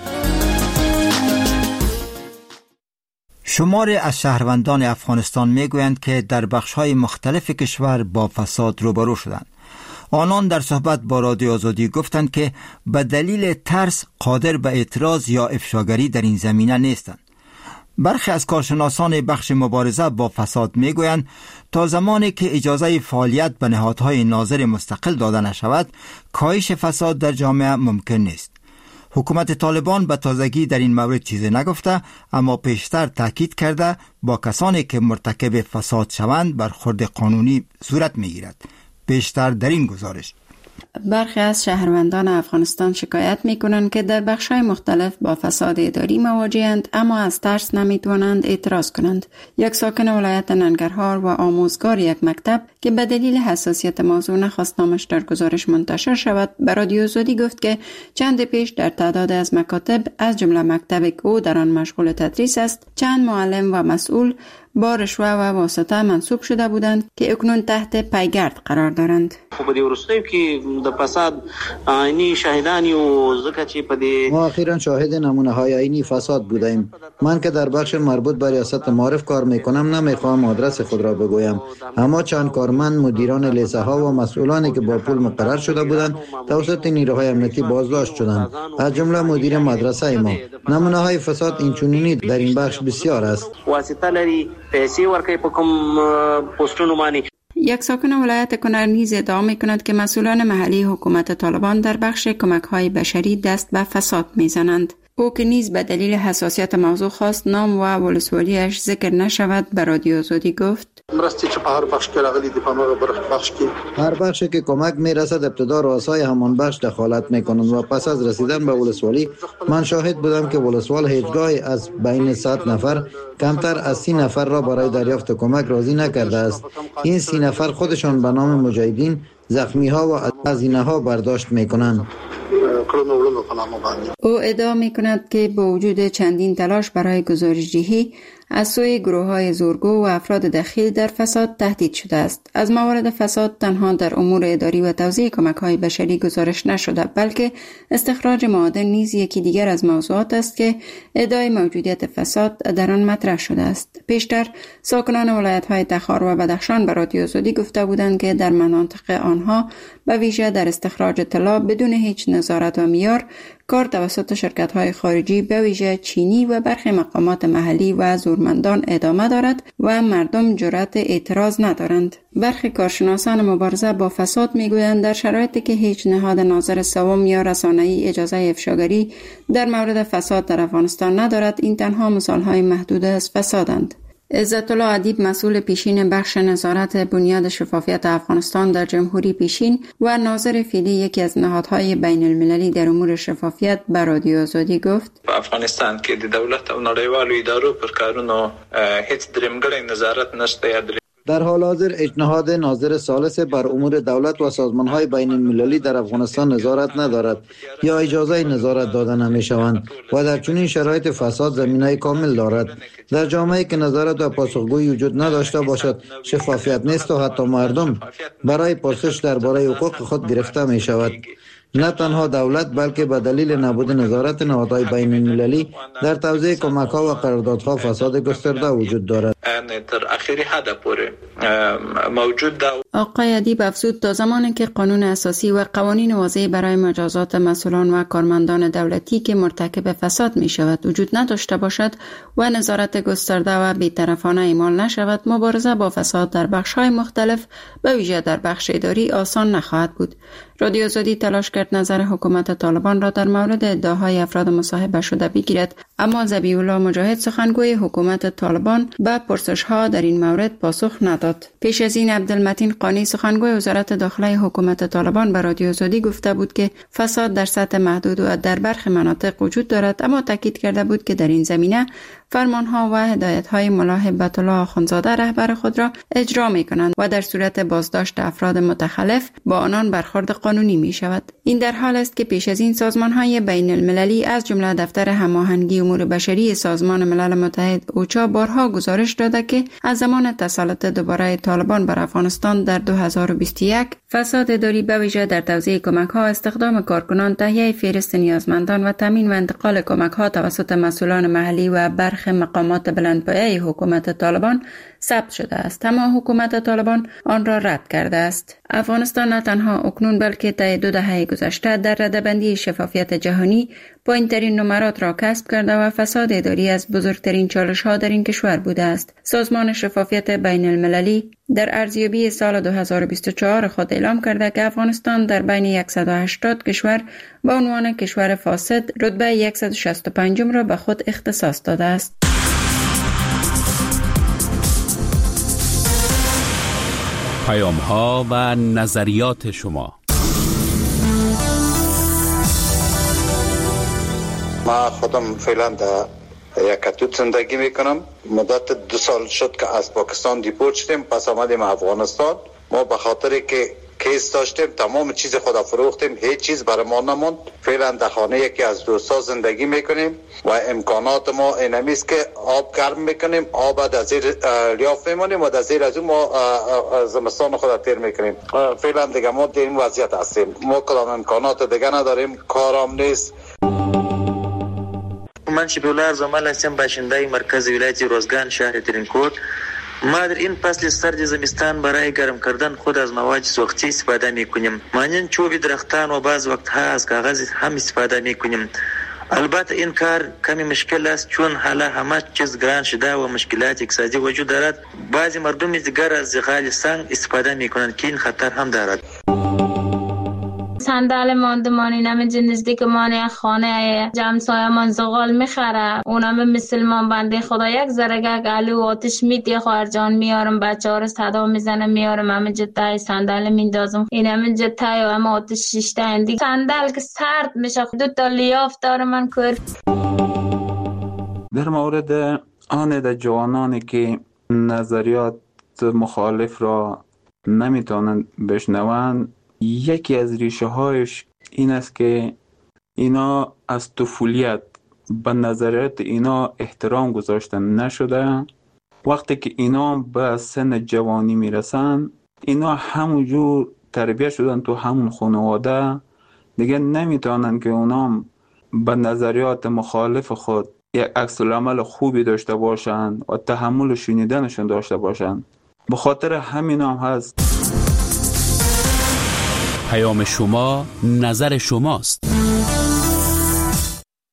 شماری از شهروندان افغانستان میگویند که در بخش‌های مختلف کشور با فساد روبرو شدند. آنان در صحبت با رادیو آزادی گفتند که به دلیل ترس قادر به اعتراض یا افشاگری در این زمینه نیستند. برخی از کارشناسان بخش مبارزه با فساد میگویند تا زمانی که اجازه فعالیت به نهادهای ناظر مستقل داده نشود، کاهش فساد در جامعه ممکن نیست. حکومت طالبان به تازگی در این مورد چیزی نگفته، اما پیشتر تاکید کرده با کسانی که مرتکب فساد شوند برخورد قانونی صورت میگیرد. بیشتر در این گزارش. برخی از شهروندان افغانستان شکایت میکنند که در بخش‌های مختلف با فساد اداری مواجه‌اند، اما از ترس نمیتوانند اعتراض کنند. یک ساکن ولایت ننگرهار و آموزگار یک مکتب که به دلیل حساسیت موضوع نخواست نامش در گزارش منتشر شود، به رادیو آزادی گفت که چند پیش در تعداد از مکاتب از جمله مکتبی که او در آن مشغول تدریس است، چند معلم و مسئول با رشوه و واسطه منصوب شده بودند که اکنون تحت پیگرد قرار دارند. خو په دې وروستیو کې د فساد عینی شاهدان یو ځکه چې په دې ما اخیرا شاهد نمونه های عینی فساد بودیم. من که در بخش مربوط به ریاست معارف کار میکنم نمیخوام آدرس خود را بگویم، اما چند کارمند، مدیران لیسه ها و مسئولانی که با پول مقرر شده بودند توسط نیروهای امنیتی بازداشت شدند، از جمله مدیر مدرسه ما. نمونه های فساد اینچنینی در این بخش بسیار است. واسطه لري پیسې ورکوي په کوم پوسټونو باندې. یک ساکن ولایت کنر نیز ادعا می‌کند که مسئولان محلی حکومت طالبان در بخش کمک‌های بشری دست به فساد می‌زنند. او که نیز به دلیل حساسیت موضوع خواست نام و ولسوالیش ذکر نشود به رادیو آزادی گفت: مرستی چې په هر بخش کې راغلي دي، په هغه بخش کې هر بخش که کمک میرسد ابتدا رؤسای همان بخش دخالت میکنند و پس از رسیدن به ولسوالی من شاهد بودم که ولسوال هیچگاهی از بین 100 نفر کمتر از 30 نفر را برای دریافت کمک راضی نکرده است. این 30 نفر خودشان به نام مجاهدین زخمی ها و هزینه ها برداشت میکنند. او ادعا میکند که با وجود چندین تلاش برای گزارش‌دهی از سوی گروه‌های زورگو و افراد دخیل در فساد تهدید شده است. از موارد فساد تنها در امور اداری و توزیع کمک‌های بشری گزارش نشده، بلکه استخراج معادن نیز یکی دیگر از موضوعات است که ادعای موجودیت فساد در آن مطرح شده است. پیشتر ساکنان ولایت‌های تخار و بدخشان به رادیو آزادی گفته بودند که در مناطق آنها به ویژه در استخراج طلا بدون هیچ نظارت و معیار کار توسط شرکت‌های خارجی به ویژه چینی و برخی مقامات محلی و زورمندان ادامه دارد و مردم جرأت اعتراض ندارند. برخی کارشناسان مبارزه با فساد میگویند در شرایطی که هیچ نهاد ناظر سوم یا رسانه‌ای اجازه افشاگری در مورد فساد در افغانستان ندارد، این تنها مثال‌های محدود از فسادند. عزت الله ادیب، مسئول پیشین بخش نظارت بنیاد شفافیت افغانستان در جمهوری پیشین و ناظر فعلی یکی از نهادهای بین المللی در امور شفافیت به رادیو آزادی گفت: افغانستان کې د دولت او نړیوالو ادارو پر کارونو هیڅ درېمګړی نظارت نشته. در حال حاضر اجنهاد ناظر ثالث بر امور دولت و سازمان‌های بین المللی در افغانستان نظارت ندارد یا اجازه نظارت داده نمی‌شوند و در چنین شرایط فساد زمینه کامل دارد. در جامعه‌ای که نظارت و پاسخگویی وجود نداشته باشد شفافیت نیست و حتی مردم برای پرسش درباره حقوق خود گرفته می‌شود. نه تنها دولت بلکه به دلیل نبود نظارت نهادهای بین المللی در توزیع کمک‌ها و قراردادها فساد گسترده وجود دارد. آقای ادیب افزود تا زمانی که قانون اساسی و قوانین واضحی برای مجازات مسئولان و کارمندان دولتی که مرتکب فساد می شود وجود نداشته باشد و نظارت گسترده و بی‌طرفانه اعمال نشود، مبارزه با فساد در بخش‌های مختلف به ویژه در بخش اداری آسان نخواهد بود. رادیو آزادی تلاش کرد نظر حکومت طالبان را در مورد ادعاهای افراد مصاحبه شده بگیرد، اما ذبیح الله مجاهد سخنگوی حکومت طالبان به پرسش‌ها در این مورد پاسخ نداد. پیش از این عبدالمتین قانی سخنگوی وزارت داخله حکومت طالبان به رادیو آزادی گفته بود که فساد در سطح محدود و در برخی مناطق وجود دارد، اما تاکید کرده بود که در این زمینه فرمانها و هدایت‌های ملا هبت الله آخوندزاده رهبر خود را اجرا می‌کنند و در صورت بازداشت افراد متخلف با آنان برخورد قانونی می‌شود. این در حال است که پیش از این سازمان‌های بین المللی از جمله دفتر هماهنگی امور بشری سازمان ملل متحد اوچا بارها گزارش داده که از زمان تسلط دوباره طالبان بر افغانستان در 2021 فساد اداری به ویژه در توزیع کمک‌ها، استخدام کارکنان، تهیه فهرست نیازمندان و تامین و انتقال کمک‌ها توسط مسئولان محلی و برخی مقامات بلندپایه حکومت طالبان ثبت شده است، اما حکومت طالبان آن را رد کرده است. افغانستان نه تنها اکنون بلکه طی 2 دهه گذشته در رده‌بندی شفافیت جهانی پایین‌ترین نمرات را کسب کرده و فساد اداری از بزرگترین چالش‌ها در این کشور بوده است. سازمان شفافیت بین المللی در ارزیابی سال 2024 خود اعلام کرده که افغانستان در بین 180 کشور با عنوان کشور فاسد رتبه 165 را به خود اختصاص داده است. پیام‌ها و نظریات شما. ما خودم فعلا در یکتوت زندگی میکنم. مدت 2 سال شد که از پاکستان دیپورت شدیم، پس آمدیم افغانستان. ما به خاطر که کیس داشتیم، تمام چیز خود فروختیم، هیچ چیز برای ما نموند. فعلا در خانه یکی از دوستا زندگی میکنیم و امکانات ما اینمی است که آب گرم میکنیم، آب در زیر لیاف میمونیم و در زیر از اون ما زمستان خود تیر میکنیم. فعلا دیگه ما در این وضعیت هستیم، ما کدام امکانات دیگه نداریم، کارام نیست. من شبیه‌الله ارزمال هستم، باشنده مرکز ولایت روزگان شهر ترینکوٹ. ما در این فصل سرد زمستان برای گرم کردن خود از مواد سوختی استفاده میکنیم. مانند چوب درختان و بعض وقتها از کاغذ هم استفاده میکنیم. البته این کار کمی مشکل است چون حالا همه چیز گران شده و مشکلات اقتصادی وجود دارد. بعضی مردم دیگر از زغال سنگ استفاده میکنند که این خطر هم دارد. صندل ماندمانی نمی نزدیک مانی خانه جمسایه من زغال میخره، اونم مثل من بنده خدا یک زرگه گلو آتش میدی خواهر جان میارم، بچه ها رو صدا میزنم میارم، همه جتای صندل میندازم، این همه جتای و همه آتش شیشته اندی صندل که سرد میشه. دو تا لیاف داره من کر. در مورد آن در جوانانی که نظریات مخالف را نمیتونن بشنوند، یکی از ریشه هایش این است که اینا از طفولیت به نظریات اینا احترام گذاشته نشده. وقتی که اینا به سن جوانی میرسن، اینا همونجور تربیت شدن تو همون خانواده، دیگه نمیتونن که اونا به نظریات مخالف خود یک عکس العمل خوبی داشته باشن و تحمل شنیدنشون داشته باشن. به خاطر همین هم هست پیام شما، نظر شماست.